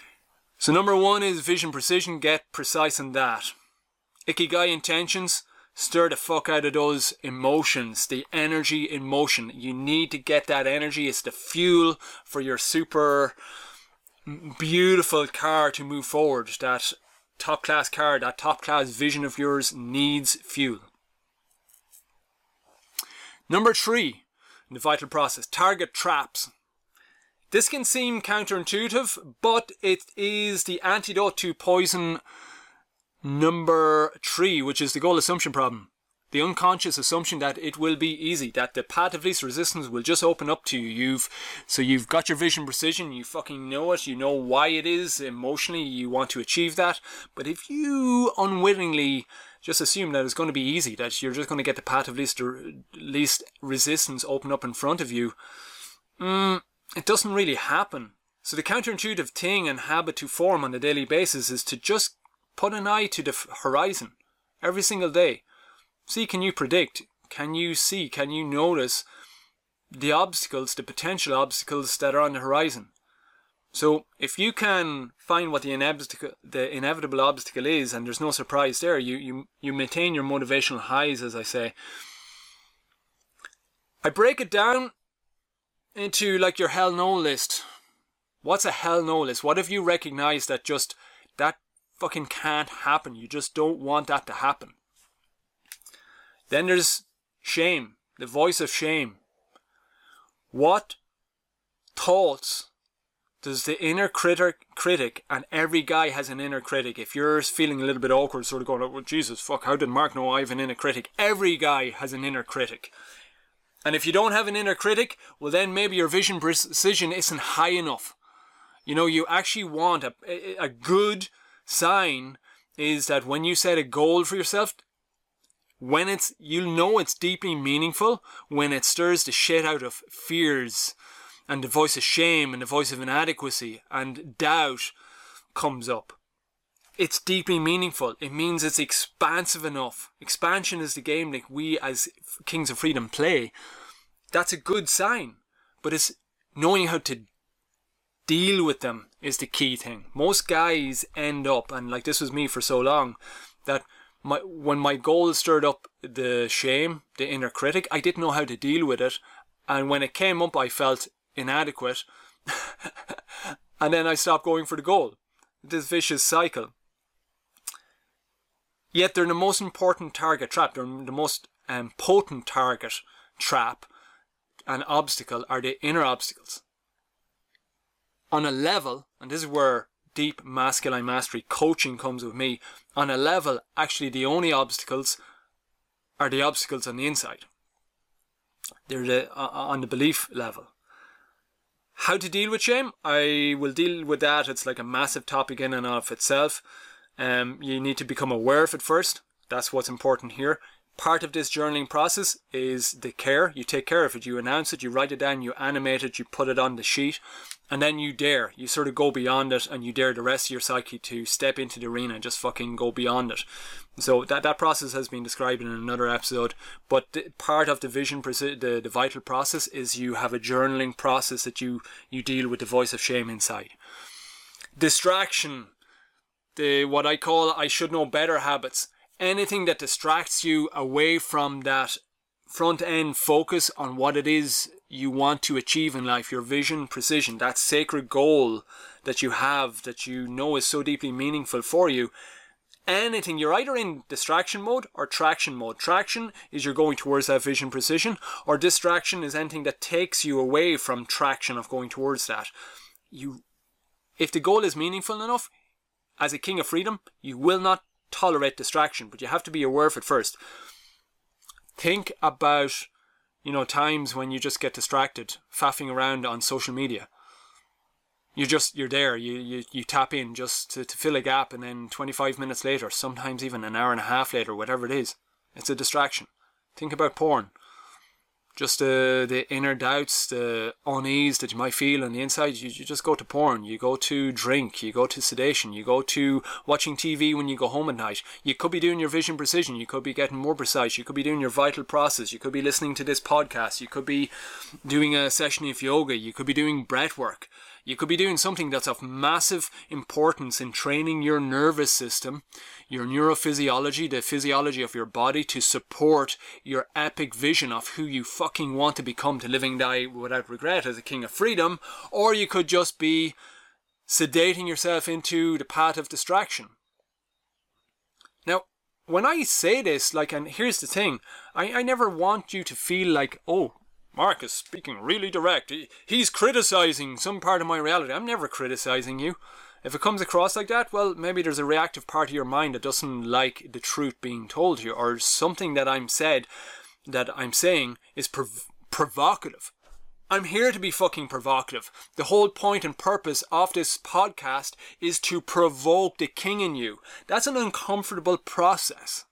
So number 1 is vision precision. Get precise in that. Ikigai intentions. stir the fuck out of those emotions, the energy in motion. You need to get that energy. It's the fuel for your super beautiful car to move forward. That top class car, that top class vision of yours needs fuel. Number 3 in the vital process, target traps. This can seem counterintuitive, but it is the antidote to poison number 3, which is the goal assumption problem. The unconscious assumption that it will be easy, that the path of least resistance will just open up to you. You've got your vision precision, you fucking know it, you know why it is, emotionally you want to achieve that. But if you unwittingly just assume that it's going to be easy, that you're just going to get the path of least resistance open up in front of you, it doesn't really happen. So the counterintuitive thing and habit to form on a daily basis is to just put an eye to the horizon every single day. See, can you predict? Can you see? Can you notice the obstacles, the potential obstacles that are on the horizon? So if you can find what the inevitable obstacle is, and there's no surprise there, you maintain your motivational highs, as I say. I break it down into like your hell no list. What's a hell no list? What if you recognize that just that fucking can't happen? You just don't want that to happen. Then there's shame, the voice of shame. What thoughts does the inner critic, and every guy has an inner critic. If you're feeling a little bit awkward, sort of going, oh, Jesus, fuck, how did Mark know I have an inner critic? Every guy has an inner critic. And if you don't have an inner critic, well then maybe your vision precision isn't high enough. You know, you actually want a good sign is that when you set a goal for yourself, when you'll know it's deeply meaningful when it stirs the shit out of fears and the voice of shame and the voice of inadequacy and doubt comes up. It's deeply meaningful. It means it's expansive enough. Expansion is the game that we as Kings of Freedom play. That's a good sign. But it's knowing how to deal with them is the key thing. Most guys end up, and like this was me for so long, that when my goal stirred up the shame, the inner critic, I didn't know how to deal with it. And when it came up, I felt inadequate. And then I stopped going for the goal. This vicious cycle. Yet they're the most important target trap. They're the most potent target trap and obstacle are the inner obstacles. On a level, and this is where deep masculine mastery coaching comes with me, on a level, actually the only obstacles are the obstacles on the inside. They're on the belief level. How to deal with shame? I will deal with that. It's like a massive topic in and of itself. You need to become aware of it first. That's what's important here. Part of this journaling process is the care. You take care of it. You announce it. You write it down. You animate it. You put it on the sheet. And then you dare. You sort of go beyond it and you dare the rest of your psyche to step into the arena and just fucking go beyond it. So that process has been described in another episode. But part of the vision, the vital process is you have a journaling process that you deal with the voice of shame inside. Distraction. What I call I should know better habits. Anything that distracts you away from that front end focus on what it is you want to achieve in life, your vision, precision, that sacred goal that you have that you know is so deeply meaningful for you. Anything, you're either in distraction mode or traction mode. Traction is you're going towards that vision precision, or distraction is anything that takes you away from traction of going towards that. If the goal is meaningful enough, as a King of Freedom, you will not tolerate distraction, but you have to be aware of it first. Think about, times when you just get distracted, faffing around on social media. You're there, you tap in just to fill a gap, and then 25 minutes later, sometimes even an hour and a half later, whatever it is, it's a distraction. Think about porn. Just the inner doubts, the unease that you might feel on the inside, you just go to porn, you go to drink, you go to sedation, you go to watching TV when you go home at night. You could be doing your vision precision, you could be getting more precise, you could be doing your vital process, you could be listening to this podcast, you could be doing a session of yoga, you could be doing breath work, You could be doing something that's of massive importance in training your nervous system, your neurophysiology, the physiology of your body, to support your epic vision of who you fucking want to become, to live and die without regret as a king of freedom. Or you could just be sedating yourself into the path of distraction. Now, when I say this, and here's the thing, I never want you to feel like, oh, Mark is speaking really direct. He's criticizing some part of my reality. I'm never criticizing you. If it comes across like that, well, maybe there's a reactive part of your mind that doesn't like the truth being told to you, or something that I'm saying is provocative. I'm here to be fucking provocative. The whole point and purpose of this podcast is to provoke the king in you. That's an uncomfortable process.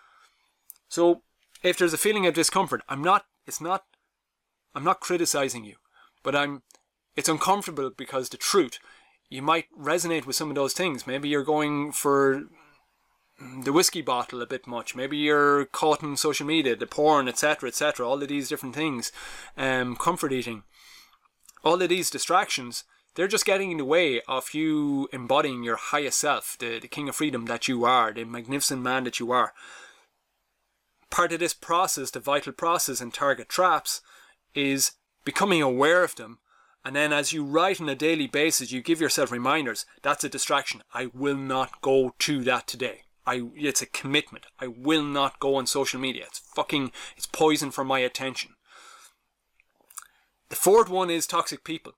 So, if there's a feeling of discomfort, I'm not criticizing you, but it's uncomfortable because the truth, you might resonate with some of those things. Maybe you're going for the whiskey bottle a bit much. Maybe you're caught in social media, the porn, etc., all of these different things, comfort eating. All of these distractions, they're just getting in the way of you embodying your highest self, the king of freedom that you are, the magnificent man that you are. Part of this process, the vital process in target traps, is becoming aware of them. And then as you write on a daily basis, you give yourself reminders. That's a distraction. I will not go to that today. It's a commitment. I will not go on social media. It's poison for my attention. The fourth one is toxic people.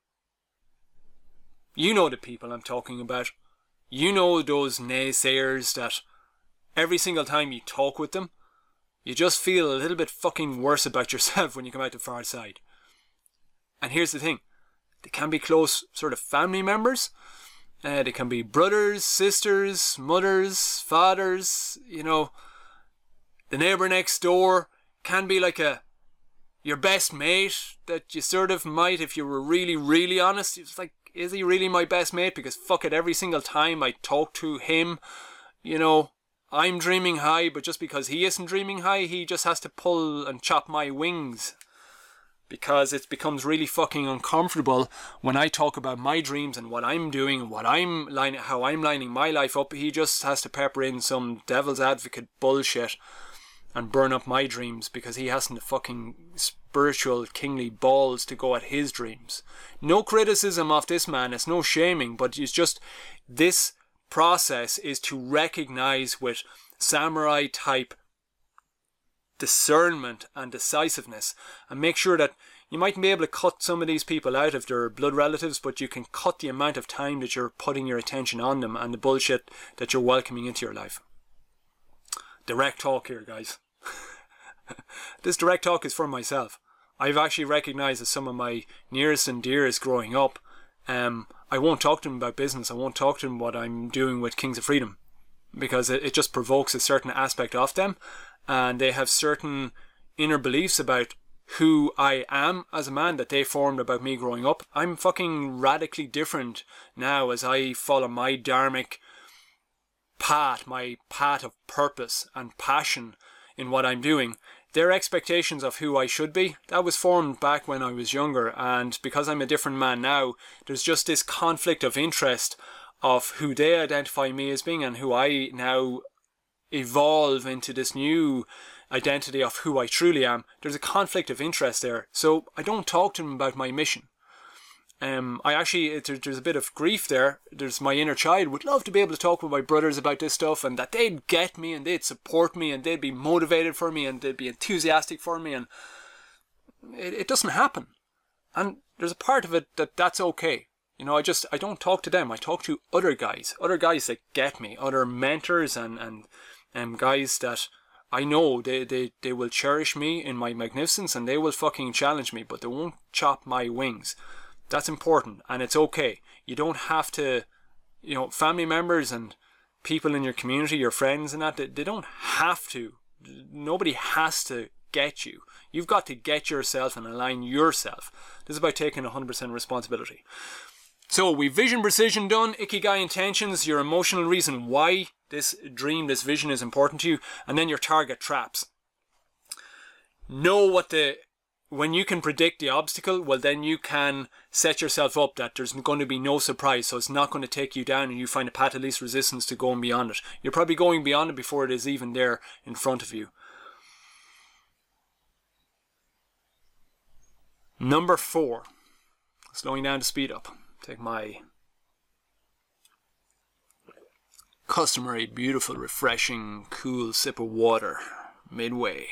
You know the people I'm talking about. You know those naysayers that every single time you talk with them, you just feel a little bit fucking worse about yourself when you come out the far side. And here's the thing. They can be close sort of family members. They can be brothers, sisters, mothers, fathers, the neighbour next door. Can be like your best mate that you sort of might, if you were really, really honest. It's like, is he really my best mate? Because fuck it, every single time I talk to him, I'm dreaming high, but just because he isn't dreaming high, he just has to pull and chop my wings. Because it becomes really fucking uncomfortable when I talk about my dreams and what I'm doing and how I'm lining my life up. He just has to pepper in some devil's advocate bullshit and burn up my dreams because he hasn't the fucking spiritual kingly balls to go at his dreams. No criticism of this man, it's no shaming, but it's just this process is to recognize with samurai type discernment and decisiveness and make sure that you mightn't be able to cut some of these people out if they're blood relatives, but you can cut the amount of time that you're putting your attention on them and the bullshit that you're welcoming into your life. Direct talk here, guys. This direct talk is for myself. I've actually recognized that some of my nearest and dearest growing up, I won't talk to them about business. I won't talk to them what I'm doing with Kings of Freedom because it just provokes a certain aspect of them. And they have certain inner beliefs about who I am as a man that they formed about me growing up. I'm fucking radically different now as I follow my dharmic path, my path of purpose and passion in what I'm doing. Their expectations of who I should be, that was formed back when I was younger. And because I'm a different man now, there's just this conflict of interest of who they identify me as being and who I now evolve into this new identity of who I truly am. There's a conflict of interest there, so I don't talk to them about my mission. There's a bit of grief there. There's my inner child would love to be able to talk with my brothers about this stuff and that they'd get me and they'd support me and they'd be motivated for me and they'd be enthusiastic for me, and it doesn't happen. And there's a part of it that's okay. I don't talk to them. I talk to other guys that get me, other mentors and guys that I know they will cherish me in my magnificence and they will fucking challenge me, but they won't chop my wings. That's important, and it's okay. You don't have to, family members and people in your community, your friends and that, they don't have to. Nobody has to get you. You've got to get yourself and align yourself. This is about taking 100% responsibility. So we've vision precision done, ikigai intentions, your emotional reason why this dream, this vision is important to you, and then your target traps. Know what the when you can predict the obstacle, well, then you can set yourself up that there's going to be no surprise. So it's not going to take you down and you find a path of least resistance to going beyond it. You're probably going beyond it before it is even there in front of you. Number 4. Slowing down to speed up. Take my customary, beautiful, refreshing, cool sip of water midway.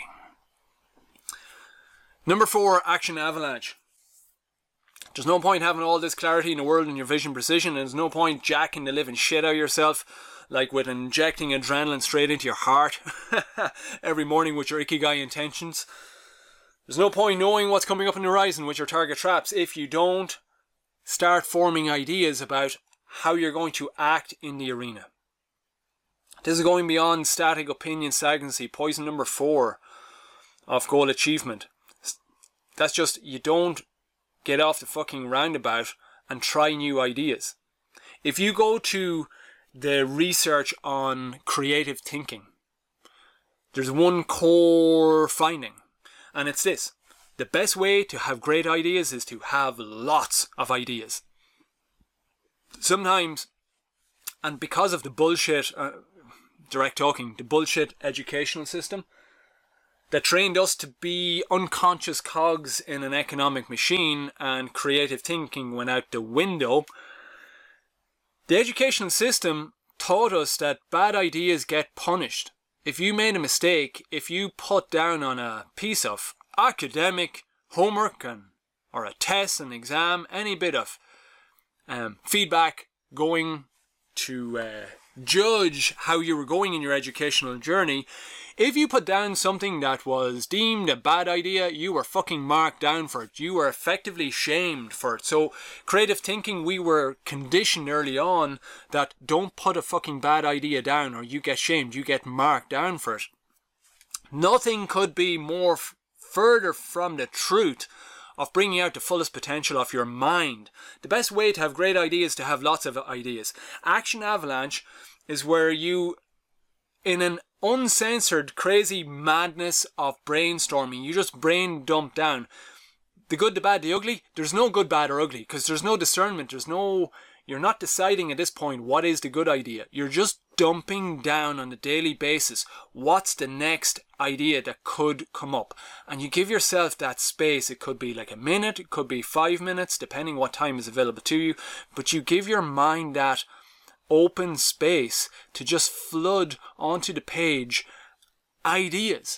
Number 4, action avalanche. There's no point having all this clarity in the world and your vision precision, and there's no point jacking the living shit out of yourself, like with injecting adrenaline straight into your heart every morning with your ikigai intentions. There's no point knowing what's coming up on the horizon with your target traps if you don't start forming ideas about how you're going to act in the arena. This is going beyond static opinion stagnancy, poison number 4 of goal achievement. That's just, you don't get off the fucking roundabout and try new ideas. If you go to the research on creative thinking, there's one core finding, and it's this: the best way to have great ideas is to have lots of ideas. Sometimes, and because of the bullshit, direct talking, the bullshit educational system that trained us to be unconscious cogs in an economic machine, and creative thinking went out the window, the educational system taught us that bad ideas get punished. If you made a mistake, if you put down on a piece of academic homework or a test, an exam, any bit of feedback going to judge how you were going in your educational journey, if you put down something that was deemed a bad idea, you were fucking marked down for it. You were effectively shamed for it. So creative thinking, we were conditioned early on that don't put a fucking bad idea down or you get shamed, you get marked down for it. Nothing could be more further from the truth of bringing out the fullest potential of your mind. The best way to have great ideas is to have lots of ideas. Action avalanche is where you, in an uncensored crazy madness of brainstorming, you just brain dump down the good, the bad, the ugly. There's no good, bad or ugly because there's no discernment. You're not deciding at this point what is the good idea. You're just dumping down on a daily basis what's the next idea that could come up, and you give yourself that space. It could be like a minute, it could be 5 minutes, depending what time is available to you, but you give your mind that open space to just flood onto the page ideas.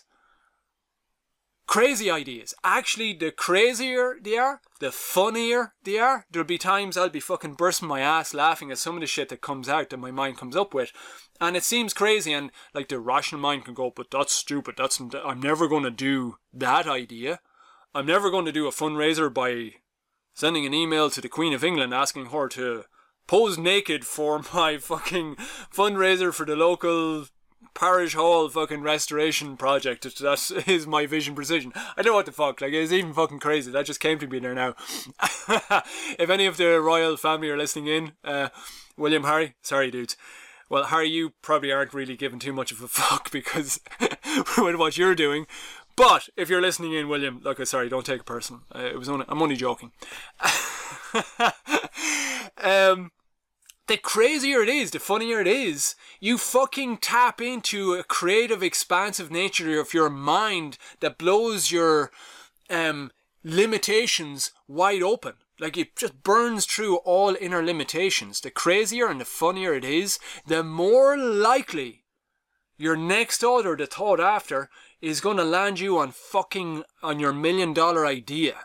Crazy ideas. Actually, the crazier they are, the funnier they are. There'll be times I'll be fucking bursting my ass laughing at some of the shit that comes out that my mind comes up with. And it seems crazy, and like the rational mind can go, but that's stupid. I'm never going to do that idea. I'm never going to do a fundraiser by sending an email to the Queen of England asking her to pose naked for my fucking fundraiser for the local parish hall fucking restoration project. That is my vision precision. I don't know what the fuck, like, it's even fucking crazy. That just came to me there now. If any of the royal family are listening in, William, Harry, sorry dudes. Well, Harry, you probably aren't really giving too much of a fuck because with what you're doing. But if you're listening in, William, look, sorry, don't take it personal. I'm only joking. The crazier it is, the funnier it is. You fucking tap into a creative, expansive nature of your mind that blows your limitations wide open. Like, it just burns through all inner limitations. The crazier and the funnier it is, the more likely your next thought or the thought after is going to land you on your $1 million idea.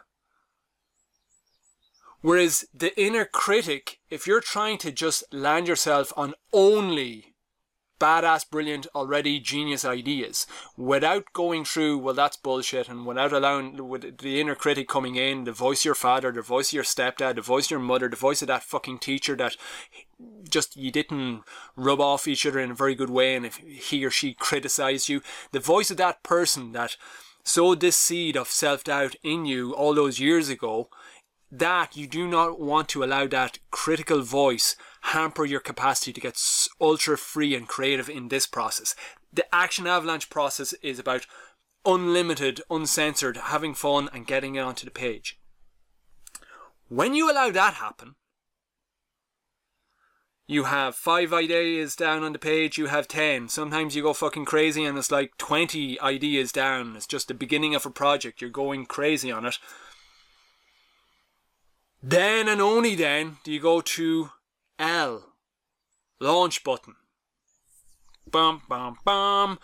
Whereas the inner critic, if you're trying to just land yourself on only badass, brilliant, already genius ideas, without going through, well, that's bullshit, and without allowing with the inner critic coming in, the voice of your father, the voice of your stepdad, the voice of your mother, the voice of that fucking teacher that just you didn't rub off each other in a very good way, and if he or she criticized you, the voice of that person that sowed this seed of self-doubt in you all those years ago, that you do not want to allow that critical voice hamper your capacity to get ultra free and creative in this process. The action avalanche process is about unlimited, uncensored, having fun and getting it onto the page. When you allow that happen, you have 5 ideas down on the page, you have 10. Sometimes you go fucking crazy and it's like 20 ideas down. It's just the beginning of a project. You're going crazy on it. Then and only then do you go to L. Launch button. Bum, bum, bum.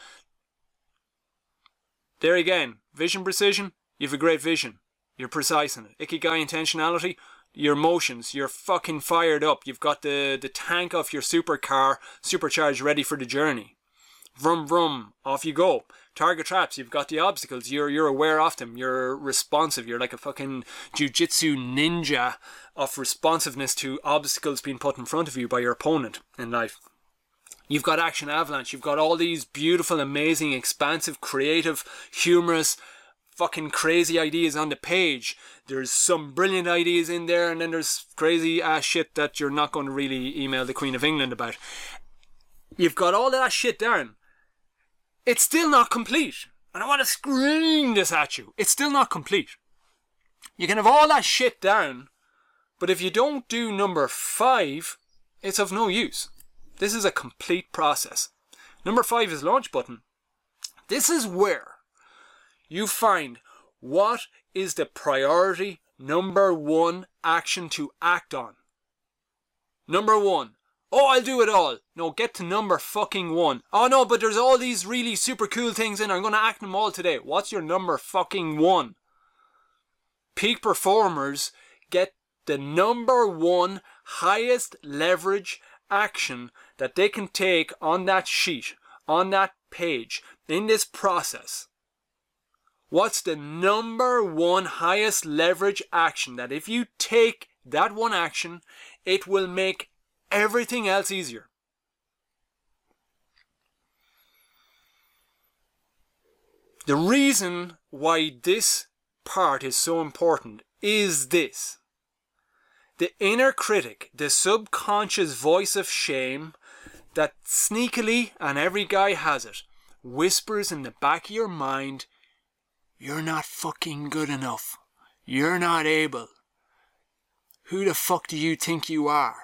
There again. Vision precision. You have a great vision. You're precise in it. Ikigai intentionality. Your emotions, you're fucking fired up. You've got the tank of your supercar supercharged, ready for the journey. Vroom vroom, off you go. Target traps, you've got the obstacles. You're aware of them. You're responsive. You're like a fucking jujitsu ninja of responsiveness to obstacles being put in front of you by your opponent in life. You've got action avalanche. You've got all these beautiful, amazing, expansive, creative, humorous, fucking crazy ideas on the page. There's some brilliant ideas in there, and then there's crazy ass shit that you're not going to really email the Queen of England about. You've got all that shit down. It's still not complete. And I want to scream this at you. It's still not complete. You can have all that shit down, but if you don't do number 5, it's of no use. This is a complete process. Number 5 is launch button. This is where you find what is the priority number 1 action to act on. Number 1. Oh, I'll do it all. No, get to number fucking 1. Oh no, but there's all these really super cool things in. I'm going to act them all today. What's your number fucking 1? Peak performers get the number 1 highest leverage action that they can take on that sheet, on that page, in this process. What's the number 1 highest leverage action that if you take that one action, it will make everything else easier? The reason why this part is so important is this. The inner critic, the subconscious voice of shame that sneakily, and every guy has it, whispers in the back of your mind, you're not fucking good enough. You're not able. Who the fuck do you think you are?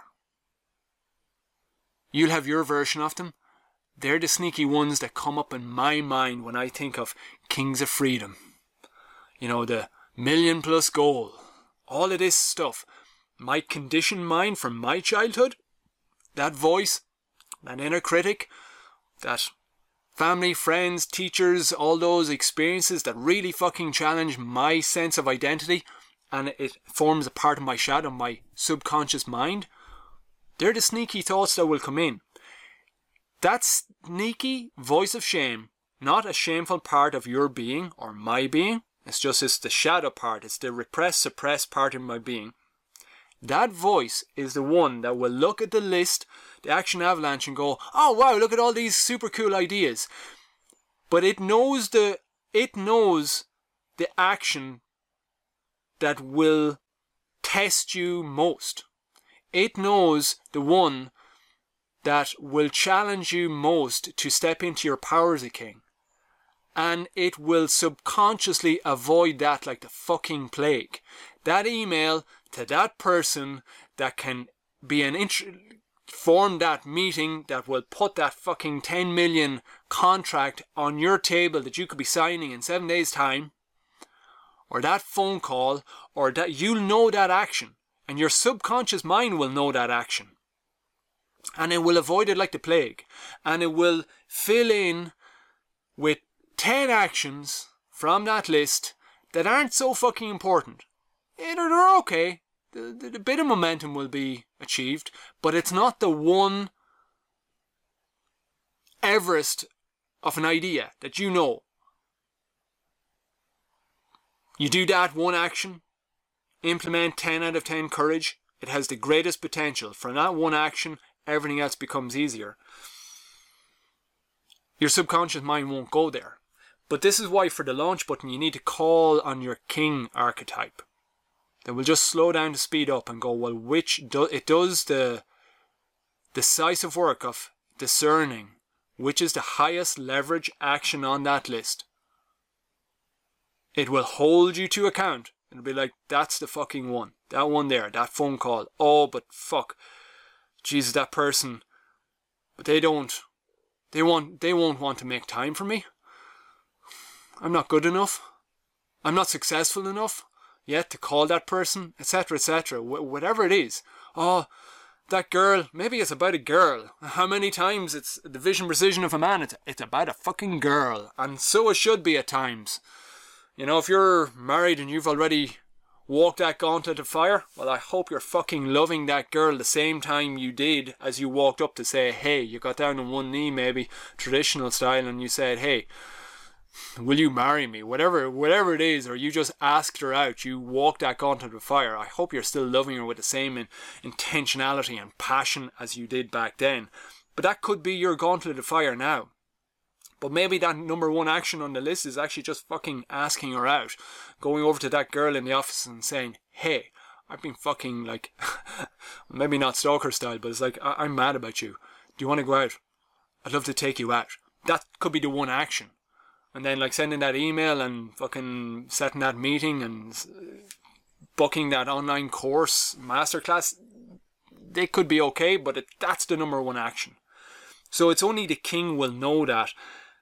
You'll have your version of them. They're the sneaky ones that come up in my mind when I think of Kings of Freedom. You know, the $1 million+ goal. All of this stuff. My conditioned mind from my childhood. That voice. That inner critic. That family, friends, teachers, all those experiences that really fucking challenge my sense of identity, and it forms a part of my shadow, my subconscious mind. They're the sneaky thoughts that will come in. That sneaky voice of shame, not a shameful part of your being or my being, it's the shadow part, it's the repressed, suppressed part of my being. That voice is the one that will look at the list, the action avalanche, and go, oh wow, look at all these super cool ideas. But it knows the action that will test you most. It knows the one that will challenge you most to step into your power as a king. And it will subconsciously avoid that like the fucking plague. That email to that person that can be form that meeting that will put that fucking 10 million contract on your table that you could be signing in 7 days' time, or that phone call, or that you'll know that action, and your subconscious mind will know that action, and it will avoid it like the plague, and it will fill in with 10 actions from that list that aren't so fucking important. They're okay. The bit of momentum will be achieved, but it's not the one Everest of an idea that you know. You do that one action, implement 10 out of 10 courage, it has the greatest potential. From that one action, everything else becomes easier. Your subconscious mind won't go there. But this is why for the launch button you need to call on your king archetype. That will just slow down to speed up and go, well, it does the decisive work of discerning which is the highest leverage action on that list. It will hold you to account. It'll be like, that's the fucking one. That one there, that phone call. Oh, but fuck. Jesus, that person. But they won't want to make time for me. I'm not good enough. I'm not successful enough yet to call that person, etc., etc. Whatever it is. Oh, that girl. Maybe it's about a girl. How many times it's the vision precision of a man? It's about a fucking girl. And so it should be at times. You know, if you're married and you've already walked that gauntlet of fire, well, I hope you're fucking loving that girl the same time you did as you walked up to say, hey, you got down on one knee, maybe traditional style, and you said, hey, will you marry me? Whatever it is, or you just asked her out, you walked that gauntlet of fire. I hope you're still loving her with the same intentionality and passion as you did back then. But that could be your gauntlet of fire now. But maybe that number one action on the list is actually just fucking asking her out. Going over to that girl in the office and saying, hey, I've been fucking like, maybe not stalker style, but it's like, I'm mad about you. Do you want to go out? I'd love to take you out. That could be the one action. And then like sending that email and fucking setting that meeting and booking that online course, masterclass, they could be okay, but that's the number one action. So it's only the king will know that.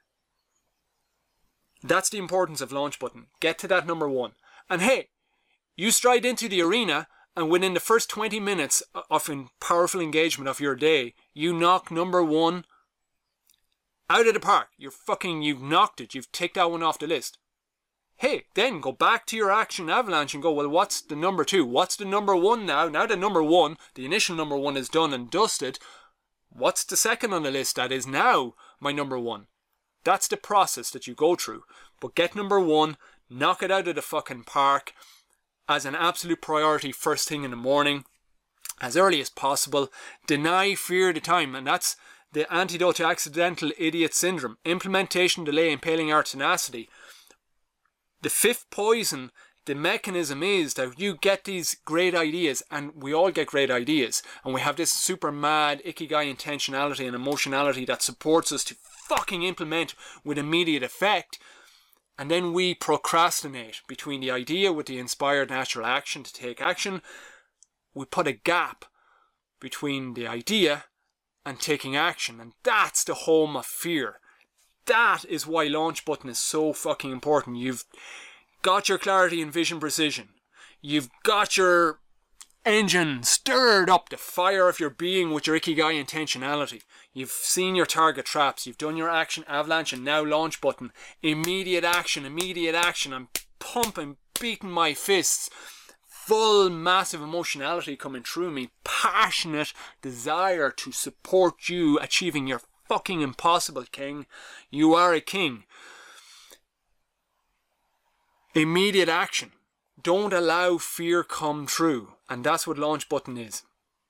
That's the importance of launch button. Get to that number one. And hey, you stride into the arena and within the first 20 minutes of powerful engagement of your day, you knock number one out of the park. You've knocked it. You've ticked that one off the list. Hey, then go back to your action avalanche and go, well, what's the number two? What's the number one now? Now the number one, the initial number one is done and dusted. What's the second on the list that is now my number one? That's the process that you go through. But get number one, knock it out of the fucking park as an absolute priority first thing in the morning, as early as possible. Deny fear the time, and that's the antidote to accidental idiot syndrome. Implementation delay, impaling our tenacity. The fifth poison, the mechanism is that you get these great ideas, and we all get great ideas, and we have this super mad ikigai intentionality and emotionality that supports us to fucking implement with immediate effect, and then we procrastinate between the idea with the inspired natural action to take action. We put a gap between the idea and taking action, and that's the home of fear. That is why launch button is so fucking important. You've got your clarity and vision precision. You've got your engine stirred up, the fire of your being with your ikigai intentionality. You've seen your target traps. You've done your action avalanche, and now launch button. Immediate action, immediate action. I'm pumping, beating my fists. Full massive emotionality coming through me. Passionate desire to support you achieving your fucking impossible, king. You are a king. Immediate action. Don't allow fear come true. And that's what launch button is.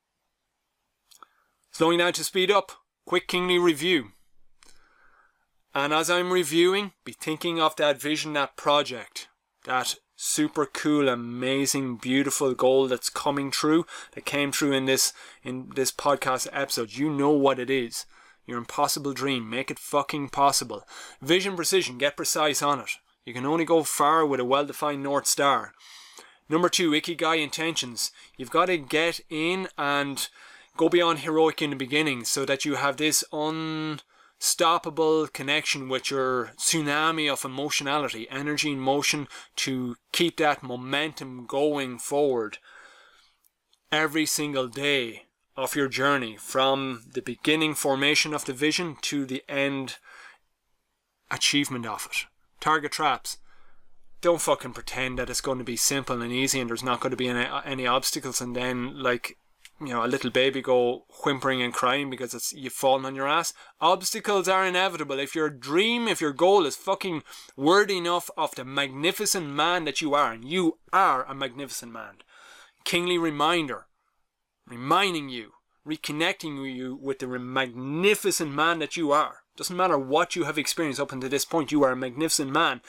Slowing down to speed up. Quick kingly review. And as I'm reviewing, be thinking of that vision, that project, that super cool, amazing, beautiful goal that's coming true, that came true in this podcast episode. You know what it is. Your impossible dream. Make it fucking possible. Vision precision. Get precise on it. You can only go far with a well-defined North Star. Number two, ikigai intentions. You've got to get in and go beyond heroic in the beginning so that you have this unstoppable connection with your tsunami of emotionality, energy and motion to keep that momentum going forward every single day of your journey, from the beginning formation of the vision to the end achievement of it. Target traps. Don't fucking pretend that it's going to be simple and easy and there's not going to be any obstacles, and then like, you know, a little baby go whimpering and crying because you've fallen on your ass. Obstacles are inevitable. If your dream, if your goal is fucking worthy enough of the magnificent man that you are, and you are a magnificent man. Kingly reminder, reminding you, reconnecting you with the magnificent man that you are. Doesn't matter what you have experienced up until this point, you are a magnificent man.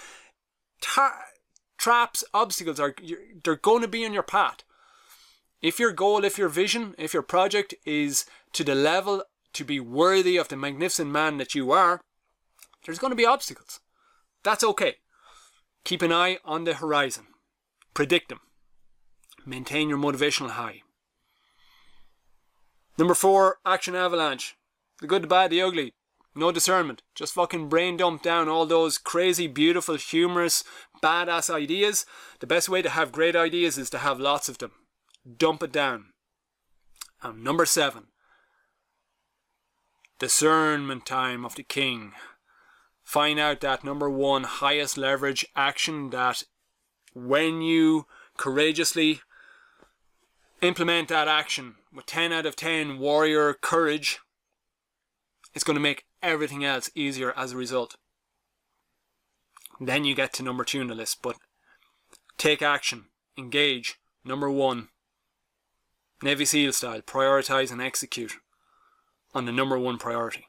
Traps, obstacles, they're going to be in your path. If your goal, if your vision, if your project is to the level to be worthy of the magnificent man that you are, there's going to be obstacles. That's okay. Keep an eye on the horizon. Predict them. Maintain your motivational high. Number 4, action avalanche. The good, the bad, the ugly. No discernment. Just fucking brain dump down all those crazy, beautiful, humorous, badass ideas. The best way to have great ideas is to have lots of them. Dump it down. And number 7. Discernment time of the king. Find out that number 1 highest leverage action that when you courageously implement that action with 10 out of 10 warrior courage, it's going to make everything else easier as a result. Then you get to number 2 on the list, but take action, engage. Number 1, Navy SEAL style, prioritize and execute on the number 1 priority.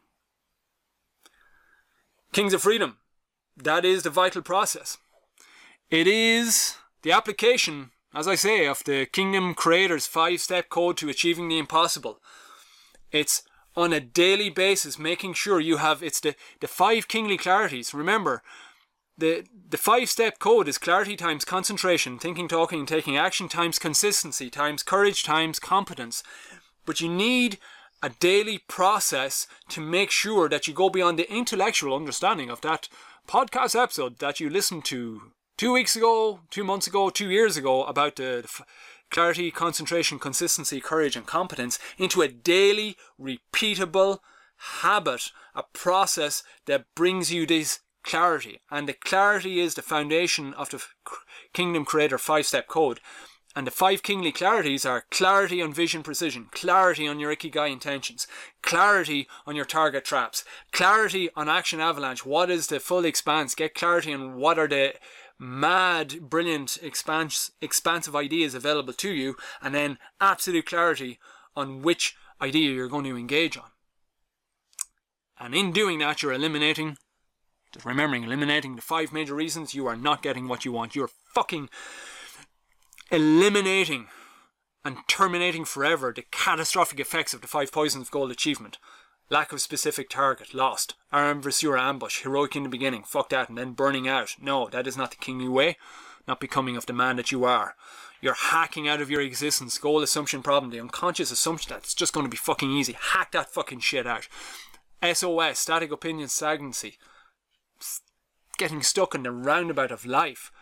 Kings of Freedom, that is the vital process. It is the application, as I say, of the Kingdom Creator's 5-step code to achieving the impossible. It's on a daily basis making sure you have, it's the 5 kingly clarities. Remember, the 5-step code is clarity times concentration, thinking, talking, and taking action times consistency times courage times competence. But you need a daily process to make sure that you go beyond the intellectual understanding of that podcast episode that you listened to 2 weeks ago, 2 months ago, 2 years ago about the clarity, concentration, consistency, courage, and competence into a daily, repeatable habit, a process that brings you this clarity. And the clarity is the foundation of the Kingdom Creator 5-step code. And the 5 kingly clarities are clarity on vision precision, clarity on your Ikigai intentions, clarity on your target traps, clarity on action avalanche, what is the full expanse, get clarity on what are the mad, brilliant, expansive ideas available to you, and then absolute clarity on which idea you're going to engage on. And in doing that, you're eliminating the 5 major reasons you are not getting what you want. You're fucking eliminating and terminating forever the catastrophic effects of the 5 poisons of gold achievement. Lack of specific target, lost. Adversary ambush, heroic in the beginning, fuck that, and then burning out. No, that is not the kingly way. Not becoming of the man that you are. You're hacking out of your existence. Goal assumption problem, the unconscious assumption that it's just going to be fucking easy. Hack that fucking shit out. SOS, static opinion stagnancy. Getting stuck in the roundabout of life.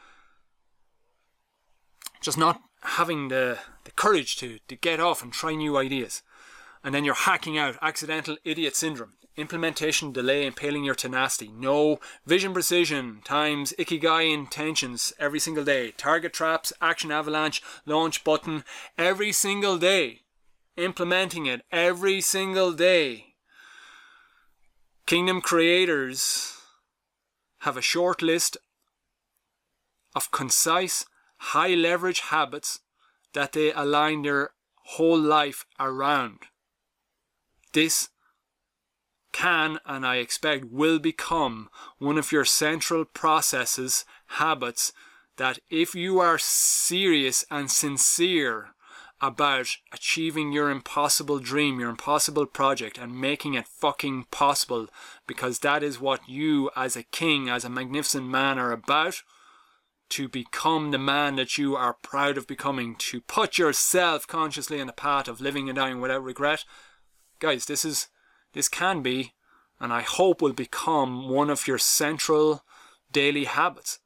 Just not having the courage to get off and try new ideas. And then you're hacking out accidental idiot syndrome. Implementation delay, impaling your tenacity. No vision precision times Ikigai intentions every single day. Target traps, action avalanche, launch button every single day. Implementing it every single day. Kingdom creators have a short list of concise, high leverage habits that they align their whole life around. This can, and I expect will become, one of your central processes, habits, that if you are serious and sincere about achieving your impossible dream, your impossible project, and making it fucking possible, because that is what you as a king, as a magnificent man are about, to become the man that you are proud of becoming, to put yourself consciously on the path of living and dying without regret. Guys, this can be, and I hope will become, one of your central daily habits.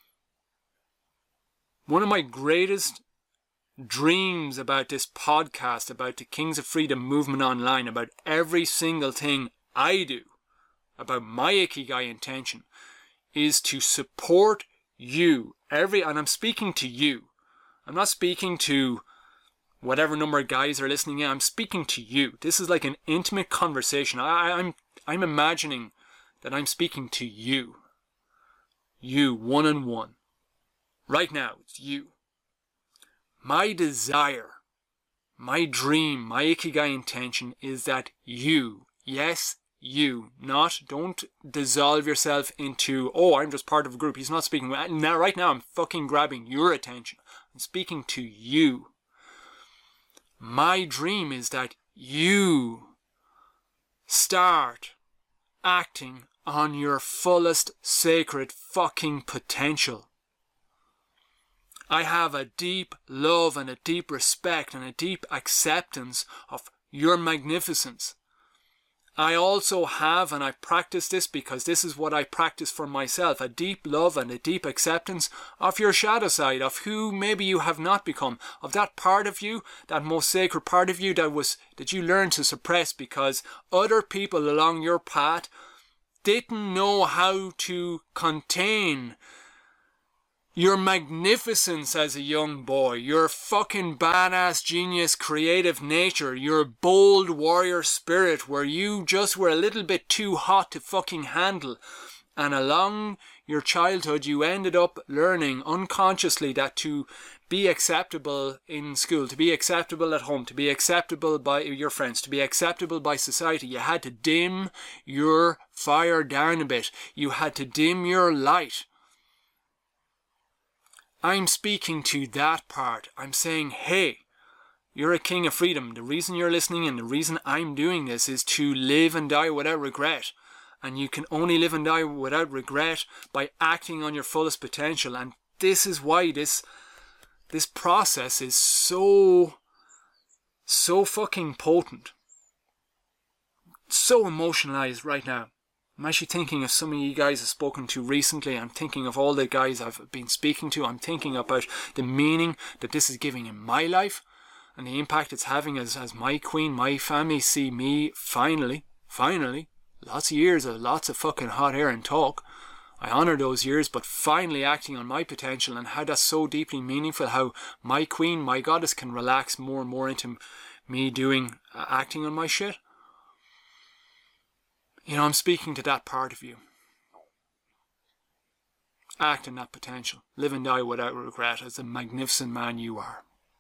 One of my greatest dreams about this podcast, about the Kings of Freedom movement online, about every single thing I do, about my Ikigai intention, is to support you, and I'm speaking to you. I'm not speaking to whatever number of guys are listening in. I'm speaking to you. This is like an intimate conversation. I'm imagining that I'm speaking to you. You, one-on-one. Right now, it's you. My desire, my dream, my Ikigai intention is that you, yes, you, don't dissolve yourself into, oh, I'm just part of a group. He's not speaking. Now, right now, I'm fucking grabbing your attention. I'm speaking to you. My dream is that you start acting on your fullest sacred fucking potential. I have a deep love and a deep respect and a deep acceptance of your magnificence. I also have, and I practice this because this is what I practice for myself, a deep love and a deep acceptance of your shadow side, of who maybe you have not become, of that part of you, that most sacred part of you that you learned to suppress because other people along your path didn't know how to contain your magnificence as a young boy, your fucking badass genius creative nature, your bold warrior spirit where you just were a little bit too hot to fucking handle. And along your childhood you ended up learning unconsciously that to be acceptable in school, to be acceptable at home, to be acceptable by your friends, to be acceptable by society, you had to dim your fire down a bit. You had to dim your light. I'm speaking to that part. I'm saying, hey, you're a king of freedom. The reason you're listening and the reason I'm doing this is to live and die without regret. And you can only live and die without regret by acting on your fullest potential. And this is why this process is so fucking potent. So emotionalized right now. I'm actually thinking of some of you guys I've spoken to recently. I'm thinking of all the guys I've been speaking to. I'm thinking about the meaning that this is giving in my life and the impact it's having as my queen, my family see me finally, lots of years of lots of fucking hot air and talk. I honour those years, but finally acting on my potential and how that's so deeply meaningful, how my queen, my goddess can relax more and more into me acting on my shit. You know, I'm speaking to that part of you. Act on that potential. Live and die without regret as the magnificent man you are.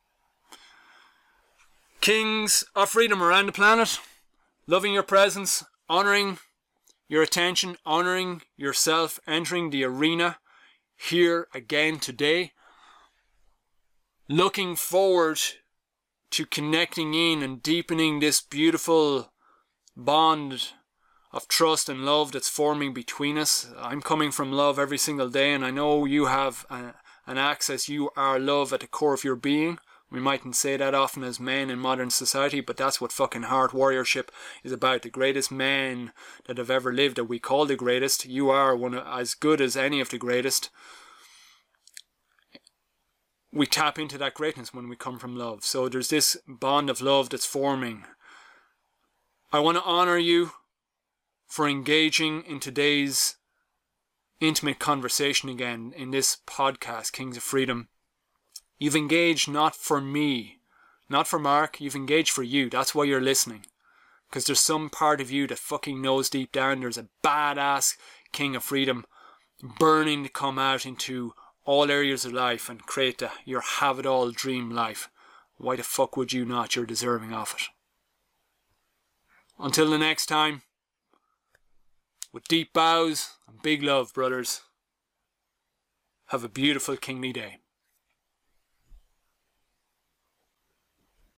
Kings of freedom around the planet, loving your presence, honouring your attention, honouring yourself, entering the arena here again today. Looking forward to connecting in and deepening this beautiful bond of trust and love that's forming between us. I'm coming from love every single day, and I know you have an access. You are love at the core of your being. We mightn't say that often as men in modern society, but that's what fucking heart warriorship is about. The greatest men that have ever lived, that we call the greatest. You are one as good as any of the greatest. We tap into that greatness when we come from love. So there's this bond of love that's forming. I want to honour you for engaging in today's intimate conversation again in this podcast, Kings of Freedom. You've engaged not for me, not for Mark, you've engaged for you. That's why you're listening. Because there's some part of you that fucking knows deep down there's a badass King of Freedom burning to come out into all areas of life and create your have-it-all dream life. Why the fuck would you not? You're deserving of it. Until the next time, with deep bows and big love, brothers, have a beautiful kingly day.